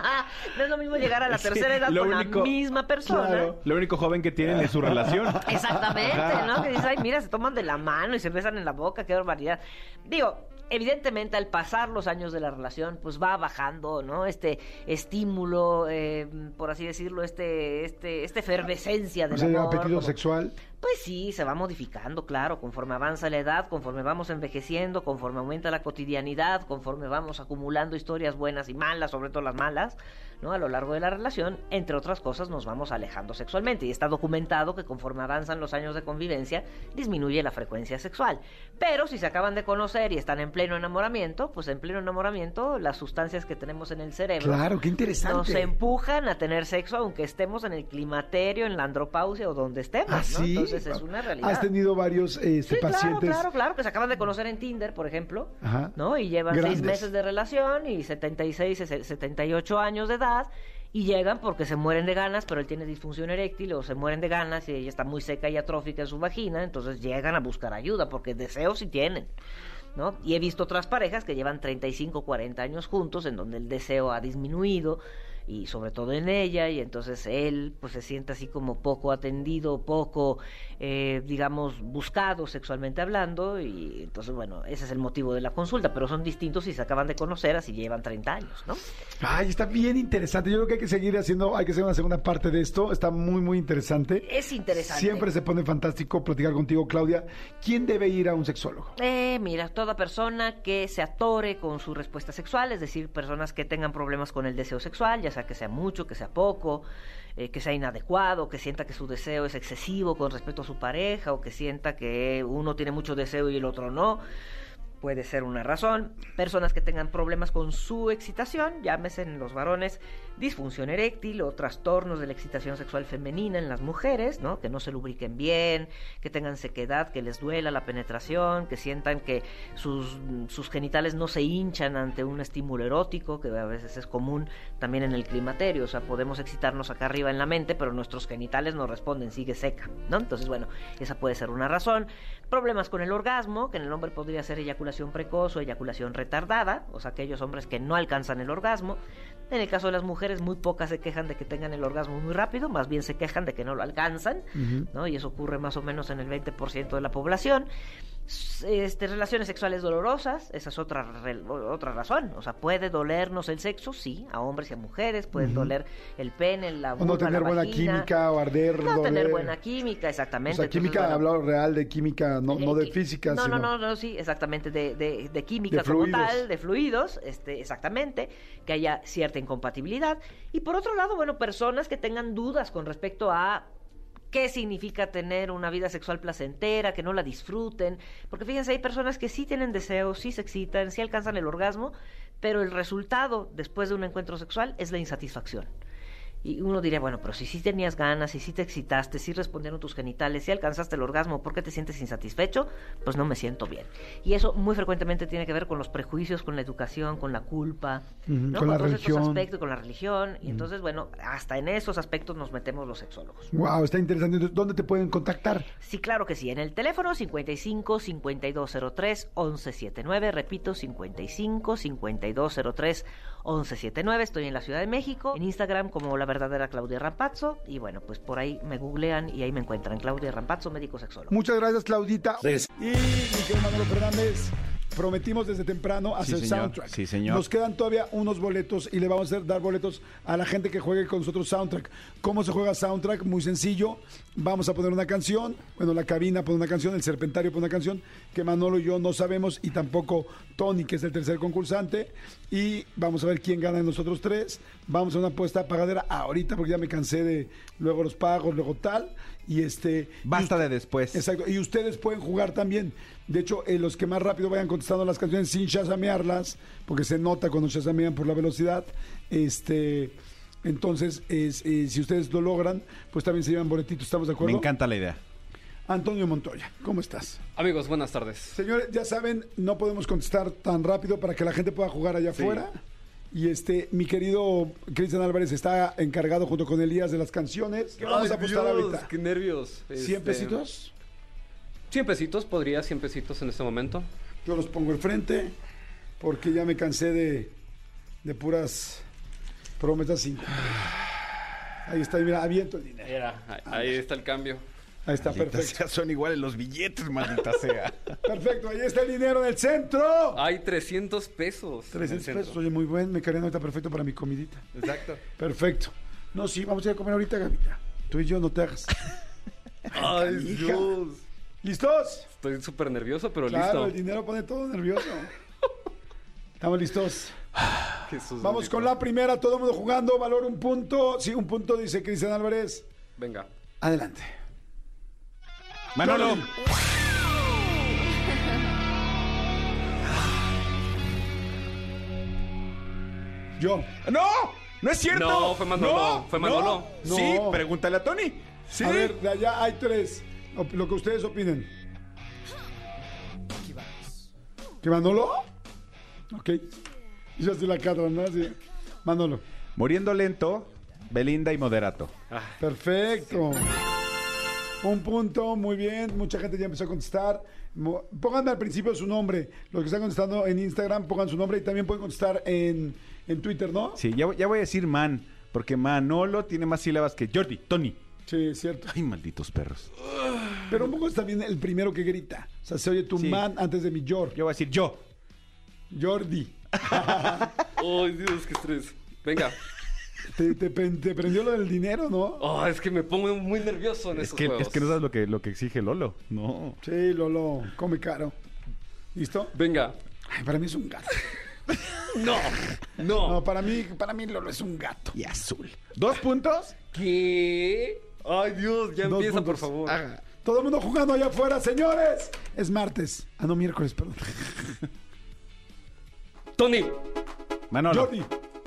No es lo mismo llegar a la Sí, tercera edad lo con único- la misma persona. Claro. Lo único joven que tienen es su relación. Exactamente, ¿no? Que dices, ay, mira, se toman de la mano y se besan en la boca, qué barbaridad. Digo, evidentemente al pasar los años de la relación, pues va bajando, ¿no? Este estímulo, eh, por así decirlo, este, este, esta efervescencia O del sea, el amor. apetito como- sexual. Pues sí, se va modificando, claro, conforme avanza la edad, conforme vamos envejeciendo, conforme aumenta la cotidianidad, conforme vamos acumulando historias buenas y malas, sobre todo las malas, ¿no? A lo largo de la relación, entre otras cosas, nos vamos alejando sexualmente. Y está documentado que conforme avanzan los años de convivencia, disminuye la frecuencia sexual. Pero si se acaban de conocer y están en pleno enamoramiento, pues en pleno enamoramiento, las sustancias que tenemos en el cerebro Claro, qué interesante. nos empujan a tener sexo, aunque estemos en el climaterio, en la andropausia o donde estemos, ¿Ah, ¿no? sí? Entonces es una realidad. Has tenido varios este, Sí, claro, pacientes. claro, claro, que se acaban de conocer en Tinder, por ejemplo, Ajá. ¿no? Y llevan Grandes. seis meses de relación y setenta y seis, setenta y ocho años de edad, y llegan porque se mueren de ganas, pero él tiene disfunción eréctil, o se mueren de ganas y ella está muy seca y atrófica en su vagina, entonces llegan a buscar ayuda, porque deseos sí tienen, ¿no? Y he visto otras parejas que llevan treinta y cinco, cuarenta años juntos, en donde el deseo ha disminuido, y sobre todo en ella, y entonces él pues se siente así como poco atendido, poco, eh, digamos, buscado sexualmente hablando, y entonces, bueno, ese es el motivo de la consulta, pero son distintos si se acaban de conocer, así llevan treinta años, ¿no? Ay, está bien interesante. Yo creo que hay que seguir haciendo, hay que hacer una segunda parte de esto. Está muy, muy interesante. Es interesante. Siempre se pone fantástico platicar contigo, Claudia. ¿Quién debe ir a un sexólogo? Eh, mira, toda persona que se atore con su respuesta sexual, es decir, personas que tengan problemas con el deseo sexual, ya sea que sea mucho, que sea poco, eh, que sea inadecuado, que sienta que su deseo es excesivo con respecto a su pareja, o que sienta que uno tiene mucho deseo y el otro no. puede ser una razón. Personas que tengan problemas con su excitación, llámese en los varones disfunción eréctil o trastornos de la excitación sexual femenina en las mujeres, ¿no? Que no se lubriquen bien, que tengan sequedad, que les duela la penetración, que sientan que sus, sus genitales no se hinchan ante un estímulo erótico, que a veces es común también en el climaterio. O sea, podemos excitarnos acá arriba en la mente, pero nuestros genitales no responden, sigue seca, ¿no? Entonces, bueno, esa puede ser una razón. Problemas con el orgasmo, que en el hombre podría ser eyaculación precoz o eyaculación retardada, o sea, aquellos hombres que no alcanzan el orgasmo. En el caso de las mujeres, muy pocas se quejan de que tengan el orgasmo muy rápido, más bien se quejan de que no lo alcanzan, uh-huh. ¿no? Y eso ocurre más o menos en el veinte por ciento de la población. Este, relaciones sexuales dolorosas, esa es otra re, otra razón. O sea, puede dolernos el sexo, sí, a hombres y a mujeres, puede uh-huh. doler el pene, la vulva, o no tener la buena vagina, química o arder, no doler. tener buena química, exactamente. O sea, química, bueno, hablado real de química, no, no de física. No, sino... no, no, no, sí, exactamente, de, de, de química de como fluidos. tal, de fluidos, este, exactamente, que haya cierta incompatibilidad. Y por otro lado, bueno, personas que tengan dudas con respecto a qué significa tener una vida sexual placentera, que no la disfruten, porque fíjense, hay personas que sí tienen deseos, sí se excitan, sí alcanzan el orgasmo, pero el resultado después de un encuentro sexual es la insatisfacción. Y uno diría, bueno, pero si sí tenías ganas, si sí te excitaste, si respondieron tus genitales, si alcanzaste el orgasmo, ¿por qué te sientes insatisfecho? Pues no me siento bien. Y eso muy frecuentemente tiene que ver con los prejuicios, con la educación, con la culpa, uh-huh, ¿no? con, con la todos religión. Estos aspectos, con la religión. Uh-huh. Y entonces, bueno, hasta en esos aspectos nos metemos los sexólogos. Wow, está interesante. ¿Dónde te pueden contactar? Sí, claro que sí. En el teléfono cincuenta y cinco, cincuenta y dos cero tres, once setenta y nueve. Repito, cincuenta y cinco, cincuenta y dos cero tres, once setenta y nueve. Estoy en la Ciudad de México. En Instagram como la verdadera Claudia Rampazzo, y bueno, pues por ahí me googlean y ahí me encuentran. Claudia Rampazzo, médico sexólogo. Muchas gracias, Claudita. Sí. Y mi querido Manolo Fernández, prometimos desde temprano hacer sí, soundtrack. Sí, señor. Nos quedan todavía unos boletos y le vamos a hacer, dar boletos a la gente que juegue con nosotros soundtrack. ¿Cómo se juega soundtrack? Muy sencillo. Vamos a poner una canción. Bueno, la cabina pone una canción, el Serpentario pone una canción que Manolo y yo no sabemos, y tampoco Tony, que es el tercer concursante. Y vamos a ver quién gana de nosotros tres. Vamos a una apuesta pagadera ahorita, porque ya me cansé de luego los pagos, luego tal. Y este basta y, de después. Exacto. Y ustedes pueden jugar también. De hecho, eh, los que más rápido vayan contestando las canciones sin shazamearlas, porque se nota cuando shazamean por la velocidad. Este, entonces, es, eh, si ustedes lo logran, pues también se llevan boletitos. ¿Estamos de acuerdo? Me encanta la idea. Antonio Montoya, ¿cómo estás? Amigos, buenas tardes. Señores, ya saben, no podemos contestar tan rápido para que la gente pueda jugar allá sí. afuera. Y este, mi querido Cristian Álvarez está encargado junto con Elías de las canciones. ¿Qué vamos Ay, a apostar Dios, ahorita? Qué nervios. ¿Cien Este, pesitos? cien pesitos, podría cien pesitos en este momento. Yo los pongo al frente porque ya me cansé de, de puras promesas sin cumplir. Ahí está, mira, aviento el dinero. Mira, ahí, ahí está el cambio. Ahí está, Maldita perfecto. sea, son iguales los billetes, maldita sea. Perfecto, ahí está el dinero en el centro. Hay trescientos pesos. trescientos pesos, oye, muy buen, me caerían ahorita perfecto para mi comidita. Exacto. Perfecto. No, sí, vamos a ir a comer ahorita, Gavita. Tú y yo, no te hagas. Ay, Hija. Dios. ¿Listos? Estoy súper nervioso, pero Claro, listo. el dinero pone todo nervioso. ¿Estamos listos? Jesús Vamos bendito. con la primera, todo el mundo jugando, valor un punto. Sí, un punto, dice Cristian Álvarez. Venga. Adelante. Manolo. Yo. ¡No! ¡No es cierto! No, fue Manolo, No, fue Manolo. No. Sí, No. pregúntale a Tony. Sí. A ver, de allá hay tres. Op- Lo que ustedes opinen. ¿Que Manolo? Ok. Yo estoy la cara, ¿no? Sí. Manolo. Muriendo lento, Belinda y Moderato. Perfecto. Un punto, muy bien. Mucha gente ya empezó a contestar. Mo- Pónganme al principio su nombre. Los que están contestando en Instagram, pongan su nombre y también pueden contestar en, en Twitter, ¿no? Sí, ya, voy- ya voy a decir man, porque Manolo tiene más sílabas que Jordi, Tony. Sí, es cierto. Ay, malditos perros. Pero un poco está bien el primero que grita. O sea, se oye tu Sí. man antes de mi Jor. Yo voy a decir yo. Jordi. Ay, Dios, qué estrés. Venga. Te, te, pen- te prendió lo del dinero, ¿no? Oh, es que me pongo muy nervioso en Es estos que, juegos. es que no sabes lo que, lo que exige Lolo. No. Sí, Lolo, come caro. ¿Listo? Venga. Ay, para mí es un gato. No, no. No, para mí, para mí Lolo es un gato. Y azul. ¿Dos puntos? ¿Qué? Ay, Dios, ya Dos empieza, puntos. por favor. Ah, Todo el mundo jugando allá afuera, señores. Es martes. Ah, no, miércoles, perdón. Tony. Manolo. Jordi.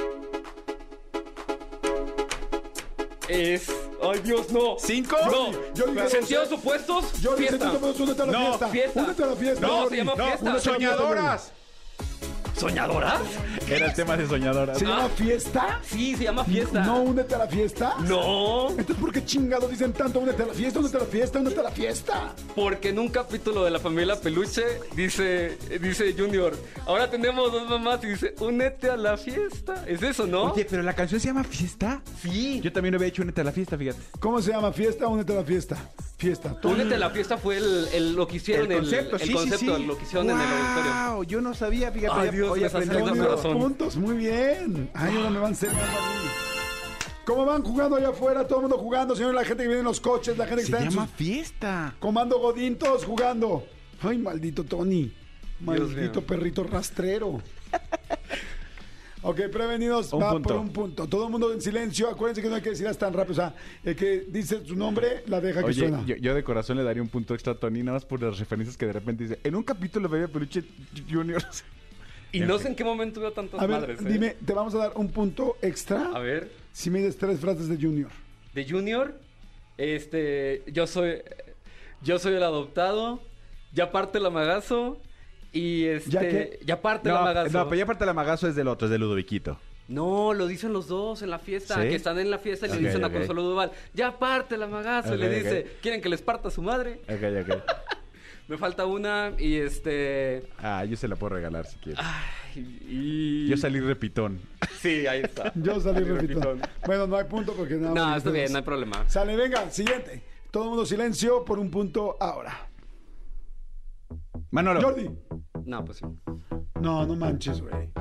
Es... ¡Ay, Dios, no! ¿Cinco? No. Jordi, ¿Sentidos opuestos? Jordi, Fiesta. sentidos, únete a la No, fiesta. fiesta. Únete a la fiesta. No, Jordi. se llama fiesta. Únete a la fiesta, ¡Soñadoras! ¿Soñadoras? Era el tema de soñadoras. ¿Se llama fiesta? Sí, se llama fiesta. ¿No únete a la fiesta? No, Entonces, ¿por qué chingados dicen tanto únete a la fiesta, únete a la fiesta, únete a la fiesta? porque en un capítulo de la familia Peluche dice, dice Junior, ahora tenemos dos mamás y dice, únete a la fiesta. ¿Es eso, no? Oye, pero la canción se llama Fiesta. Sí. Yo también lo había hecho Únete a la fiesta, fíjate. ¿Cómo se llama? ¿Fiesta? Únete a la fiesta. Fiesta. Todo- Únete a la fiesta fue el, el- lo que hicieron, El concepto, el, sí, concepto sí, sí. lo que hicieron en el auditorio. Wow, yo no sabía, fíjate. Ay, Dios, hoy me está aprendí saliendo algo el nuevo. corazón. puntos, muy bien. Ay, ahora me van cerrando a mí. ¿Cómo van jugando allá afuera? Todo el mundo jugando, señor. La gente que viene en los coches, la gente que Se está en llama sus... Fiesta. Comando Godín, todos jugando. Ay, maldito Tony. Maldito mío. perrito rastrero. Ok, prevenidos, Un va punto. por un punto. Todo el mundo en silencio. Acuérdense que no hay que decirlas tan rápido. O sea, el que dice su nombre, la deja que Oye, suena. yo, yo de corazón le daría un punto extra a Tony, nada más por las referencias que de repente dice. En un capítulo de Baby Peluche Junior. Y no sé en qué momento veo tantas A ver, madres. ¿eh? dime, te vamos a dar un punto extra A ver, si me dices tres frases de Junior. de Junior, este, yo soy, yo soy el adoptado, ya parte el amagazo y este, ¿Ya qué? ya parte No, el amagazo. no, pero ya aparte el amagazo es del otro, es de Ludoviquito. No, lo dicen los dos en la fiesta, ¿Sí? que están en la fiesta y Ok, le dicen ok. a Consuelo Duval, ya parte el amagazo, y Ok, le ok. dice, ¿quieren que les parta su madre? Ok, ok. Me falta una y este, Ah, yo se la puedo regalar si quieres. ay, y... Yo salí repitón. Sí, ahí está. Yo salí Salí repito. repitón. Bueno, no hay punto porque nada No, más está bien, ustedes. no hay problema. Sale, venga, siguiente. Todo el mundo silencio por un punto ahora. Manolo. Jordi. No, pues sí. No, no manches, güey.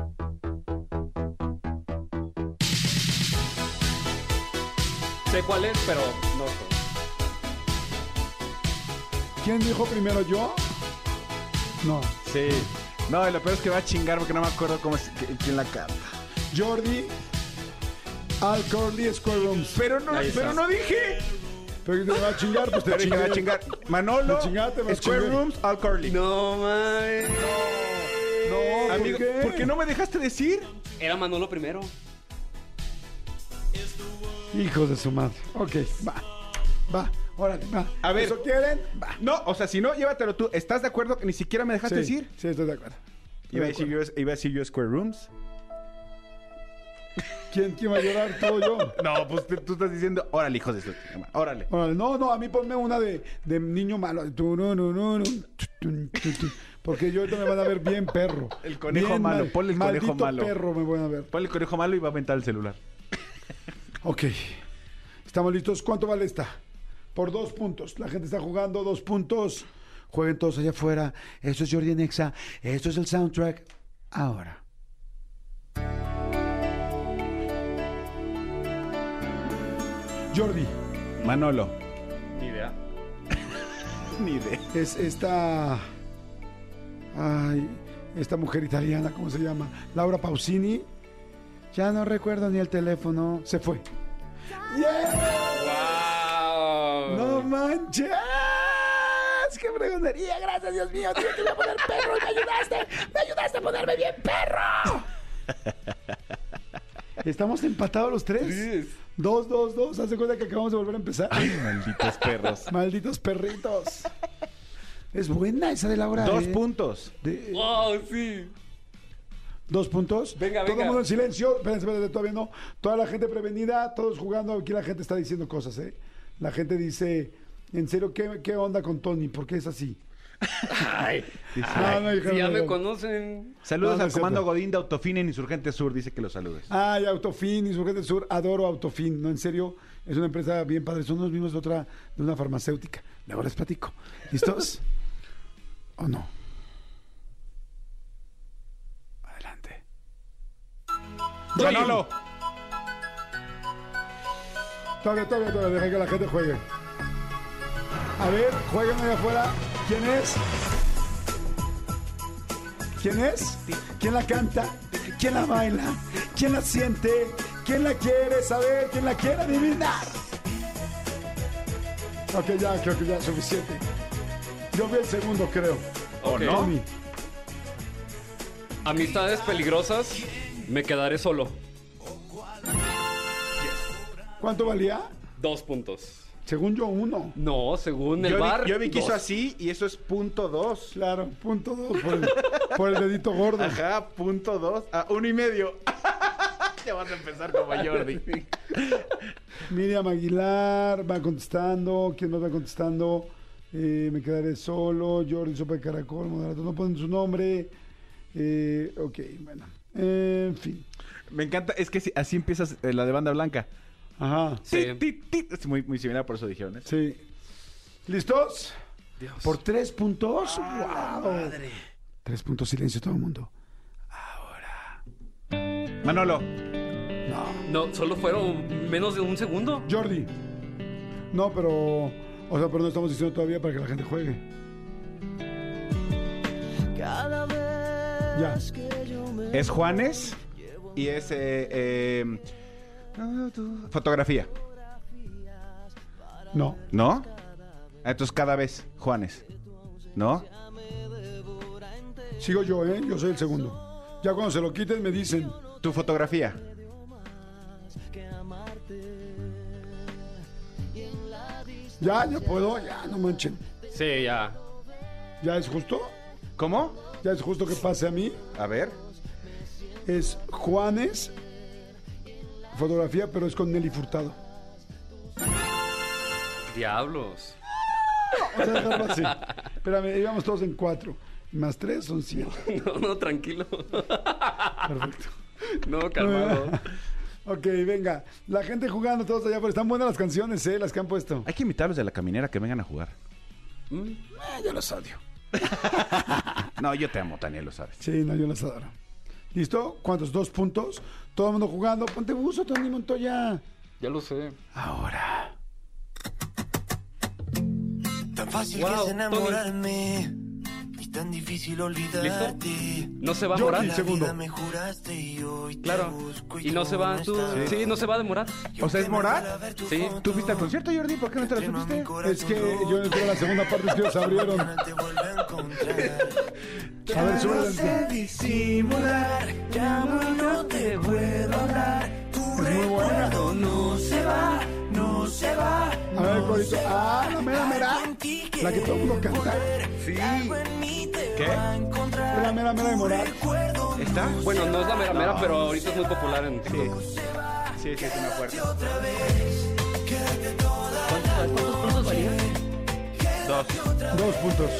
Sé cuál es, pero no sé. ¿Quién dijo primero, yo? No. Sí. No, y lo peor es que va a chingar porque no me acuerdo cómo es, qui- quién la canta. Jordi. Al Curly Square Rooms. Pero no, Ahí pero está. no dije. Pero que te va a chingar, pues te Pero dije, va a chingué. chingar. Manolo, Me chingaste, me Square chingué. Rooms, Al Curly. No, mames. No, Amigo, ¿por qué? ¿por qué no me dejaste decir? Era Manolo primero. Hijos de su madre. Ok, va. Va, órale, va. A ver. ¿Eso quieren? Va. No, o sea, si no, llévatelo tú. ¿Estás de acuerdo que ni siquiera me dejaste Sí, decir? sí, estoy de acuerdo. Iba a, Estoy de decir yo, iba a decir yo Square Rooms. ¿Quién, ¿Quién va a llorar? Todo yo. No, pues tú, tú estás diciendo, órale, hijos de su... Órale. Órale, no, no, a mí ponme una de, de niño malo. Tu, nu, nu, nu, nu, tu, tu, tu, tu. Porque yo ahorita me van a ver bien perro. El conejo Bien malo, mal- ponle el conejo maldito malo. perro me van a ver. Ponle el conejo malo y va a aventar el celular. Ok. ¿Estamos listos? ¿Cuánto vale esta? Por dos puntos. La gente está jugando dos puntos. Jueguen todos allá afuera. Esto es Jordi Nexa. Esto es el soundtrack. Ahora. Jordi, Manolo. Ni idea. Ni idea. es esta... Ay, esta mujer italiana, ¿cómo se llama? Laura Pausini. Ya no recuerdo ni el teléfono. Se fue. ¡Yeah! ¡Wow! ¡No manches! ¡Qué fregonería! ¡Gracias, Dios mío! ¡Tío, te voy a poner perro y me ayudaste! ¡Me ayudaste a ponerme bien perro! ¿Estamos empatados los tres? Sí. Dos, dos, dos. Haz de cuenta que acabamos de volver a empezar. Ay, malditos perros. Malditos perritos. Es buena esa de Laura. Dos ¿eh? puntos. De- ¡Wow, sí! Dos puntos. Venga, Todo venga. el mundo en silencio. Espérense, espérense, todavía no. Toda la gente prevenida, todos jugando. Aquí la gente está diciendo cosas, ¿eh? La gente dice, en serio, ¿qué, qué onda con Tony? ¿Por qué es así? Ay, No, no, hija, si ya no, me no. conocen. Saludos No, no al es comando cierto. Godín de Autofin en Insurgente Sur. Dice que los saludes. Ay, Autofin, Insurgente Sur, adoro Autofin. No, en serio, es una empresa bien padre. Son los mismos de otra, de una farmacéutica. Luego les platico. ¿Listos? ¿O no? Adelante. Manolo. Todavía, todavía, todavía, deja que la gente juegue. A ver, jueguen allá afuera. ¿Quién es? ¿Quién es? ¿Quién la canta? ¿Quién la baila? ¿Quién la siente? ¿Quién la quiere saber? ¿Quién la quiere adivinar? Ok, ya, creo que ya es suficiente. Yo vi el segundo, creo. ¿O Ok. no? Tony. Amistades peligrosas, me quedaré solo. ¿Cuánto valía? Dos puntos. Según yo, uno. No, según el Yo vi, bar. yo vi que hizo dos. así y eso es punto dos. Claro, punto dos por el, por el dedito gordo. Ajá, punto dos. Ah, uno y medio. Ya vas a empezar como Jordi. Miriam Aguilar va contestando. ¿Quién más va contestando? Eh, me quedaré solo. Jordi Sopa de Caracol, moderador. No ponen su nombre. Eh, ok, bueno. Eh, en fin. Me encanta, es que si- así empiezas eh, la de banda blanca. Ajá. Sí. Ti, ti, ti. Es muy, muy similar, por eso dijeron eso. Sí. ¿Listos? Dios. ¿Por tres puntos? ¡Wow! Tres puntos, silencio todo el mundo. Manolo. No, solo fueron menos de un segundo. Jordi. No, pero... O sea, pero no estamos diciendo todavía para que la gente juegue. Ya. Es Juanes y es eh, eh, fotografía. No. ¿No? Ah, entonces cada vez, Juanes. ¿No? Sigo yo, ¿eh? Yo soy el segundo. Ya cuando se lo quiten me dicen... Tu fotografía. Ya, ya puedo, ya, no manchen. Sí, ya. ¿Ya es justo? ¿Cómo? ¿Ya es justo que pase a mí? A ver. Es Juanes, fotografía, pero es con Nelly Furtado. Diablos. Vamos a dejarlo así. Espérame, íbamos todos en cuatro. Más tres son siete. No, no, tranquilo. Perfecto. No, calmado. Ok, venga. La gente jugando todos allá, pero están buenas las canciones, ¿eh? Las que han puesto. Hay que invitarlos de la caminera que vengan a jugar. Mm. Eh, yo los odio. No, yo te amo, Tania, lo sabes. Sí, no, yo los adoro. ¿Listo? ¿Cuántos? ¿Dos puntos? Todo el mundo jugando. Ponte buzo, Tony Montoya. Ya lo sé. Ahora. Tan fácil Wow, que es Tony. enamorarme y tan difícil olvidarte. No se va a Yo, demorar. el segundo. La vida me juraste y hoy te Claro. busco Y no se va, tú. estás. Sí, no se va a demorar. O sea, ¿es Morat? Sí. ¿Tú fuiste al concierto, Jordi? ¿Por qué no te lo supiste? Es que yo entré a la segunda parte, es que ellos abrieron. Te vuelve a encontrar. A ver, súbele. Sé disimular, llamo y no te puedo hablar. Tu muy buena. recuerdo no se va, no se va. A ver, corito. Ah, la mera mera. La que todo el mundo canta. Sí. ¿Qué? Es la mera mera de Morat. ¿Está? Bueno, no es la mera mera, pero ahorita es muy popular en TikTok. Sí, sí, sí, me acuerdo. ¿Cuántos puntos varía? Dos. Dos puntos.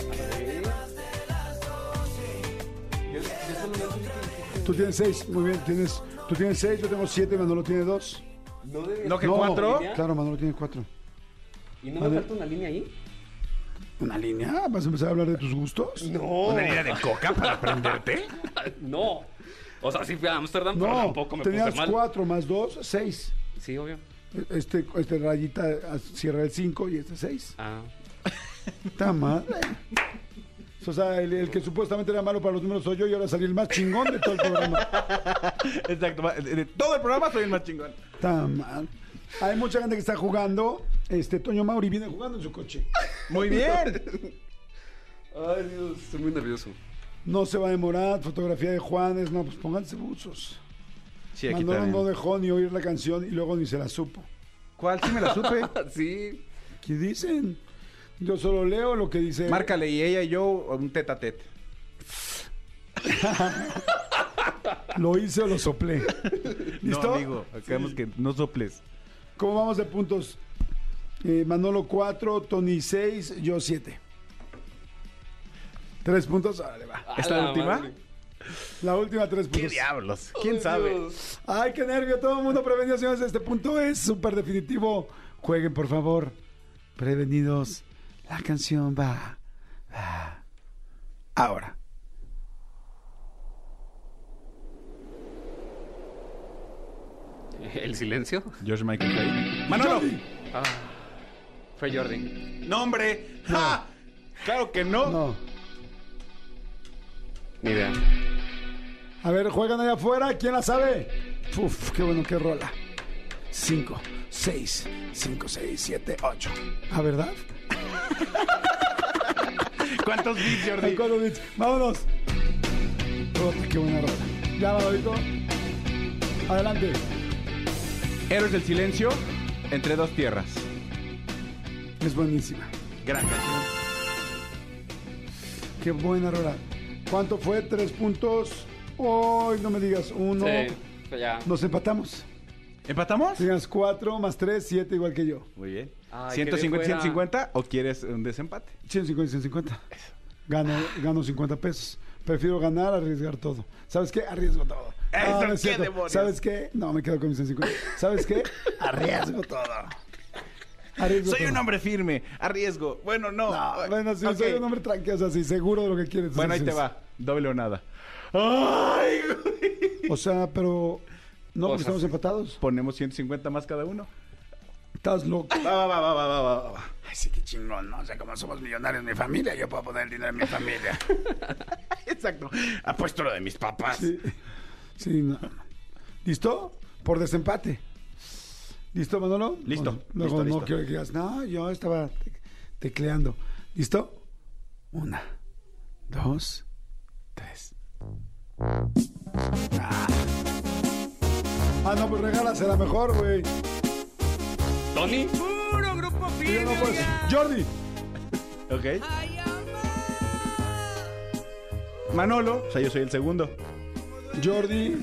Tú tienes seis, muy bien. Tienes, tú tienes seis, yo tengo siete, Manolo tiene dos. ¿No que No, cuatro? Claro, Manolo tiene cuatro. ¿Y no me falta una línea ahí? ¿Una línea? ¿Vas a empezar a hablar de tus gustos? No. ¿Una línea de coca para aprenderte? No. O sea, sí fui a Ámsterdam, pero No, tampoco me tenías puse mal. cuatro más dos, seis. Sí, obvio. Este, este rayita ah, cierra el cinco y este seis. Ah. Está madre. O sea, el, el que supuestamente era malo para los números soy yo y ahora salí el más chingón de todo el programa. Exacto. De de todo el programa soy el más chingón. Está mal. Hay mucha gente que está jugando. Este, Toño Mauri viene jugando en su coche. Muy bien. Ay, Dios, estoy muy nervioso. No se va a demorar. Fotografía de Juanes. No, pues pónganse buzos. Sí, aquí Manolo también. no dejó ni oír la canción y luego ni se la supo. ¿Cuál? Sí me la supe. Sí. ¿Qué dicen? Yo solo leo lo que dice. Márcale y ella y yo un tete a tete. ¿Lo hice o lo soplé? ¿Listo? No, amigo, acabamos que no soples. ¿Cómo vamos de puntos? Eh, Manolo cuatro, Tony seis, yo siete. Tres puntos, órale, va. A ¿Esta la última? madre. La última, tres ¿Qué puntos. diablos? ¿Quién Ay, sabe? Dios. Ay, qué nervio, todo el mundo prevenido, señores. Este punto es súper definitivo. Jueguen, por favor. Prevenidos. La canción va. va. Ahora. ¿El silencio? George Michael Play. ¡Manolo! Ah. Fue Jordi. ¡No, hombre! ¡Ja! ¡Claro que no! No. Ni idea. A ver, juegan allá afuera. ¿Quién la sabe? Uf, qué bueno, qué rola. cinco, seis, cinco, seis, siete, ocho. ¿Ah, verdad? ¿Cuántos bits, Jordi? ¿Cuántos bits? Vámonos. Puta, qué buena rola. Ya, Manolito. Adelante. Héroes del Silencio, Entre dos tierras. Es buenísima. Gran canción. Qué buena rola. ¿Cuánto fue? Tres puntos. Hoy no me digas uno. Sí, pues ya. Nos empatamos. ¿Empatamos? Tienes cuatro más tres, siete igual que yo. Muy bien. Ay, ¿ciento cincuenta, qué bien fuera. ciento cincuenta o quieres un desempate? ciento cincuenta, ciento cincuenta. Gano, gano cincuenta pesos. Prefiero ganar, arriesgar todo. ¿Sabes qué? Arriesgo todo. Eso, No, no es ¿qué cierto. demonios? ¿Sabes qué? No, me quedo con mis ciento cincuenta. ¿Sabes qué? Arriesgo todo. Arriesgo Soy todo. un hombre firme, arriesgo. Bueno, no. No, bueno, sí, Ok. soy un hombre tranquilo, o sea, sí, seguro de lo que quieres. Bueno, ahí te Entonces, va. Doble o nada. Ay, güey. O sea, pero... No, porque Cosas. estamos empatados. Ponemos ciento cincuenta más cada uno. Estás loco. Va, va, va, va, va, va, va. Ay, sí, qué chingón, ¿no? O sea, como somos millonarios en mi familia, yo puedo poner el dinero en mi familia. Exacto. Apuesto lo de mis papás. Sí, sí, no. ¿Listo? Por desempate. ¿Listo, Manolo? Listo, Bueno, luego listo, no listo. quiero que digas, no, yo estaba te- tecleando. ¿Listo? Una, dos, tres. Ah, ah no, pues regálasela mejor, güey. ¿Tony? Puro grupo Y yo no firme. puedo decir, Jordi. Ok. Manolo, o sea, yo soy el segundo. Jordi.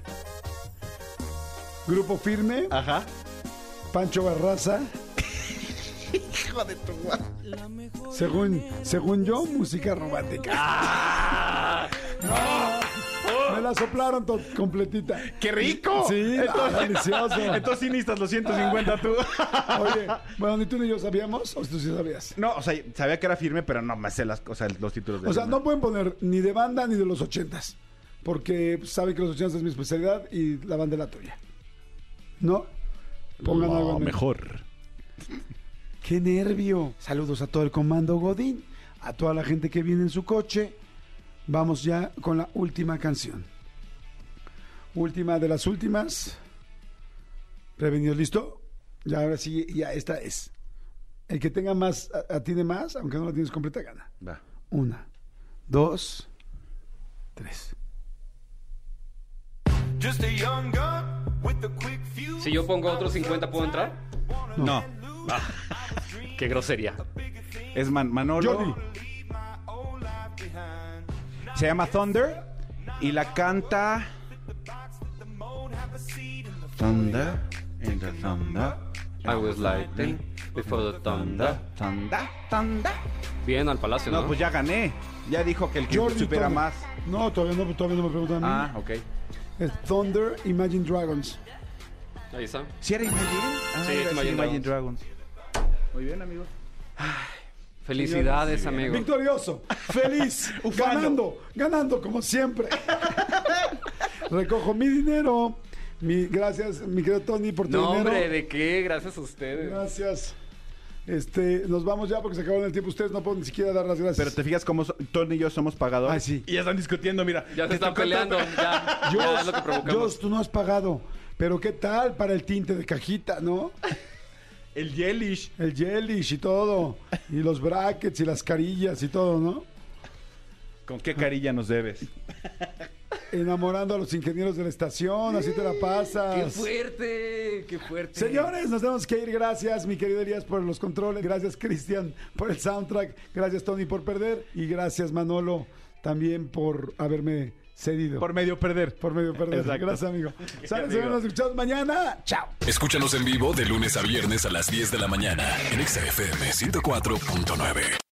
Grupo Firme. Ajá. Pancho Barraza. Hijo de tu madre. Según, según yo, música romántica. No, me la soplaron to- completita. ¡Qué rico! Sí, ah, delicioso. Entonces sí necesitas los ciento cincuenta tú. Oye, bueno, ni tú ni yo sabíamos, o tú sí sabías. No, o sea, sabía que era firme, pero no me sé las cosas, los títulos de O sea, alguna. no pueden poner ni de banda ni de los ochentas. Porque saben que los ochentas es mi especialidad y la banda es la tuya. ¿No? Pongan No, algo en el- mejor. ¡Qué nervio! Saludos a todo el comando Godín, a toda la gente que viene en su coche. Vamos ya con la última canción. Última de las últimas. ¿Prevenido listo? Ya ahora sí, ya esta es. El que tenga más, a- atiene más, aunque no la tienes completa, gana. Va. Una, dos, tres. Just a young gun with a quick fuse. Si yo pongo otros cincuenta, ¿puedo entrar? No. Qué grosería. Es Man- Manolo. Jordi. Se llama Thunder y la canta Thunder in the Thunder. I was lightning before the thunder. Thunder, Thunder. Bien al palacio, ¿no? No, pues ya gané. Ya dijo que el que Jordi supiera Thunder. más. No, todavía no, todavía no me preguntan a mí. Ah, ok. Es Thunder, Imagine Dragons. Ahí está. ¿Sí era Imagine? Ah, Sí, era es así, Imagine Dragons. Muy bien, amigo. Felicidades, amigo. Victorioso, feliz, Ufano. ganando, ganando como siempre. Recojo mi dinero. Mi, gracias, mi querido Tony, por tu No, dinero. hombre, ¿de qué? Gracias a ustedes. Gracias. Este, nos vamos ya porque se acabó el tiempo. Ustedes no pueden ni siquiera dar las gracias. Pero te fijas cómo so- Tony y yo somos pagadores. Ay, sí. Y ya están discutiendo, mira. Ya se Te están tocó peleando. tanto. Ya, ya es lo que provocamos. Jos, tú no has pagado. Pero ¿qué tal para el tinte de cajita, no? El Yelish. El Jellish y todo. Y los brackets y las carillas y todo, ¿no? ¿Con qué carilla nos debes? Enamorando a los ingenieros de la estación, así te la pasas. ¡Qué fuerte! ¡Qué fuerte! Señores, nos tenemos que ir. Gracias, mi querido Elías, por los controles. Gracias, Cristian, por el soundtrack. Gracias, Tony, por perder. Y gracias, Manolo, también por haberme cedido. Por medio perder. Por medio perder. Exacto. Gracias, amigo. Sale, Amigo. señores, nos escuchamos mañana. Chao. Escúchanos en vivo de lunes a viernes a las diez de la mañana en X F M ciento cuatro punto nueve.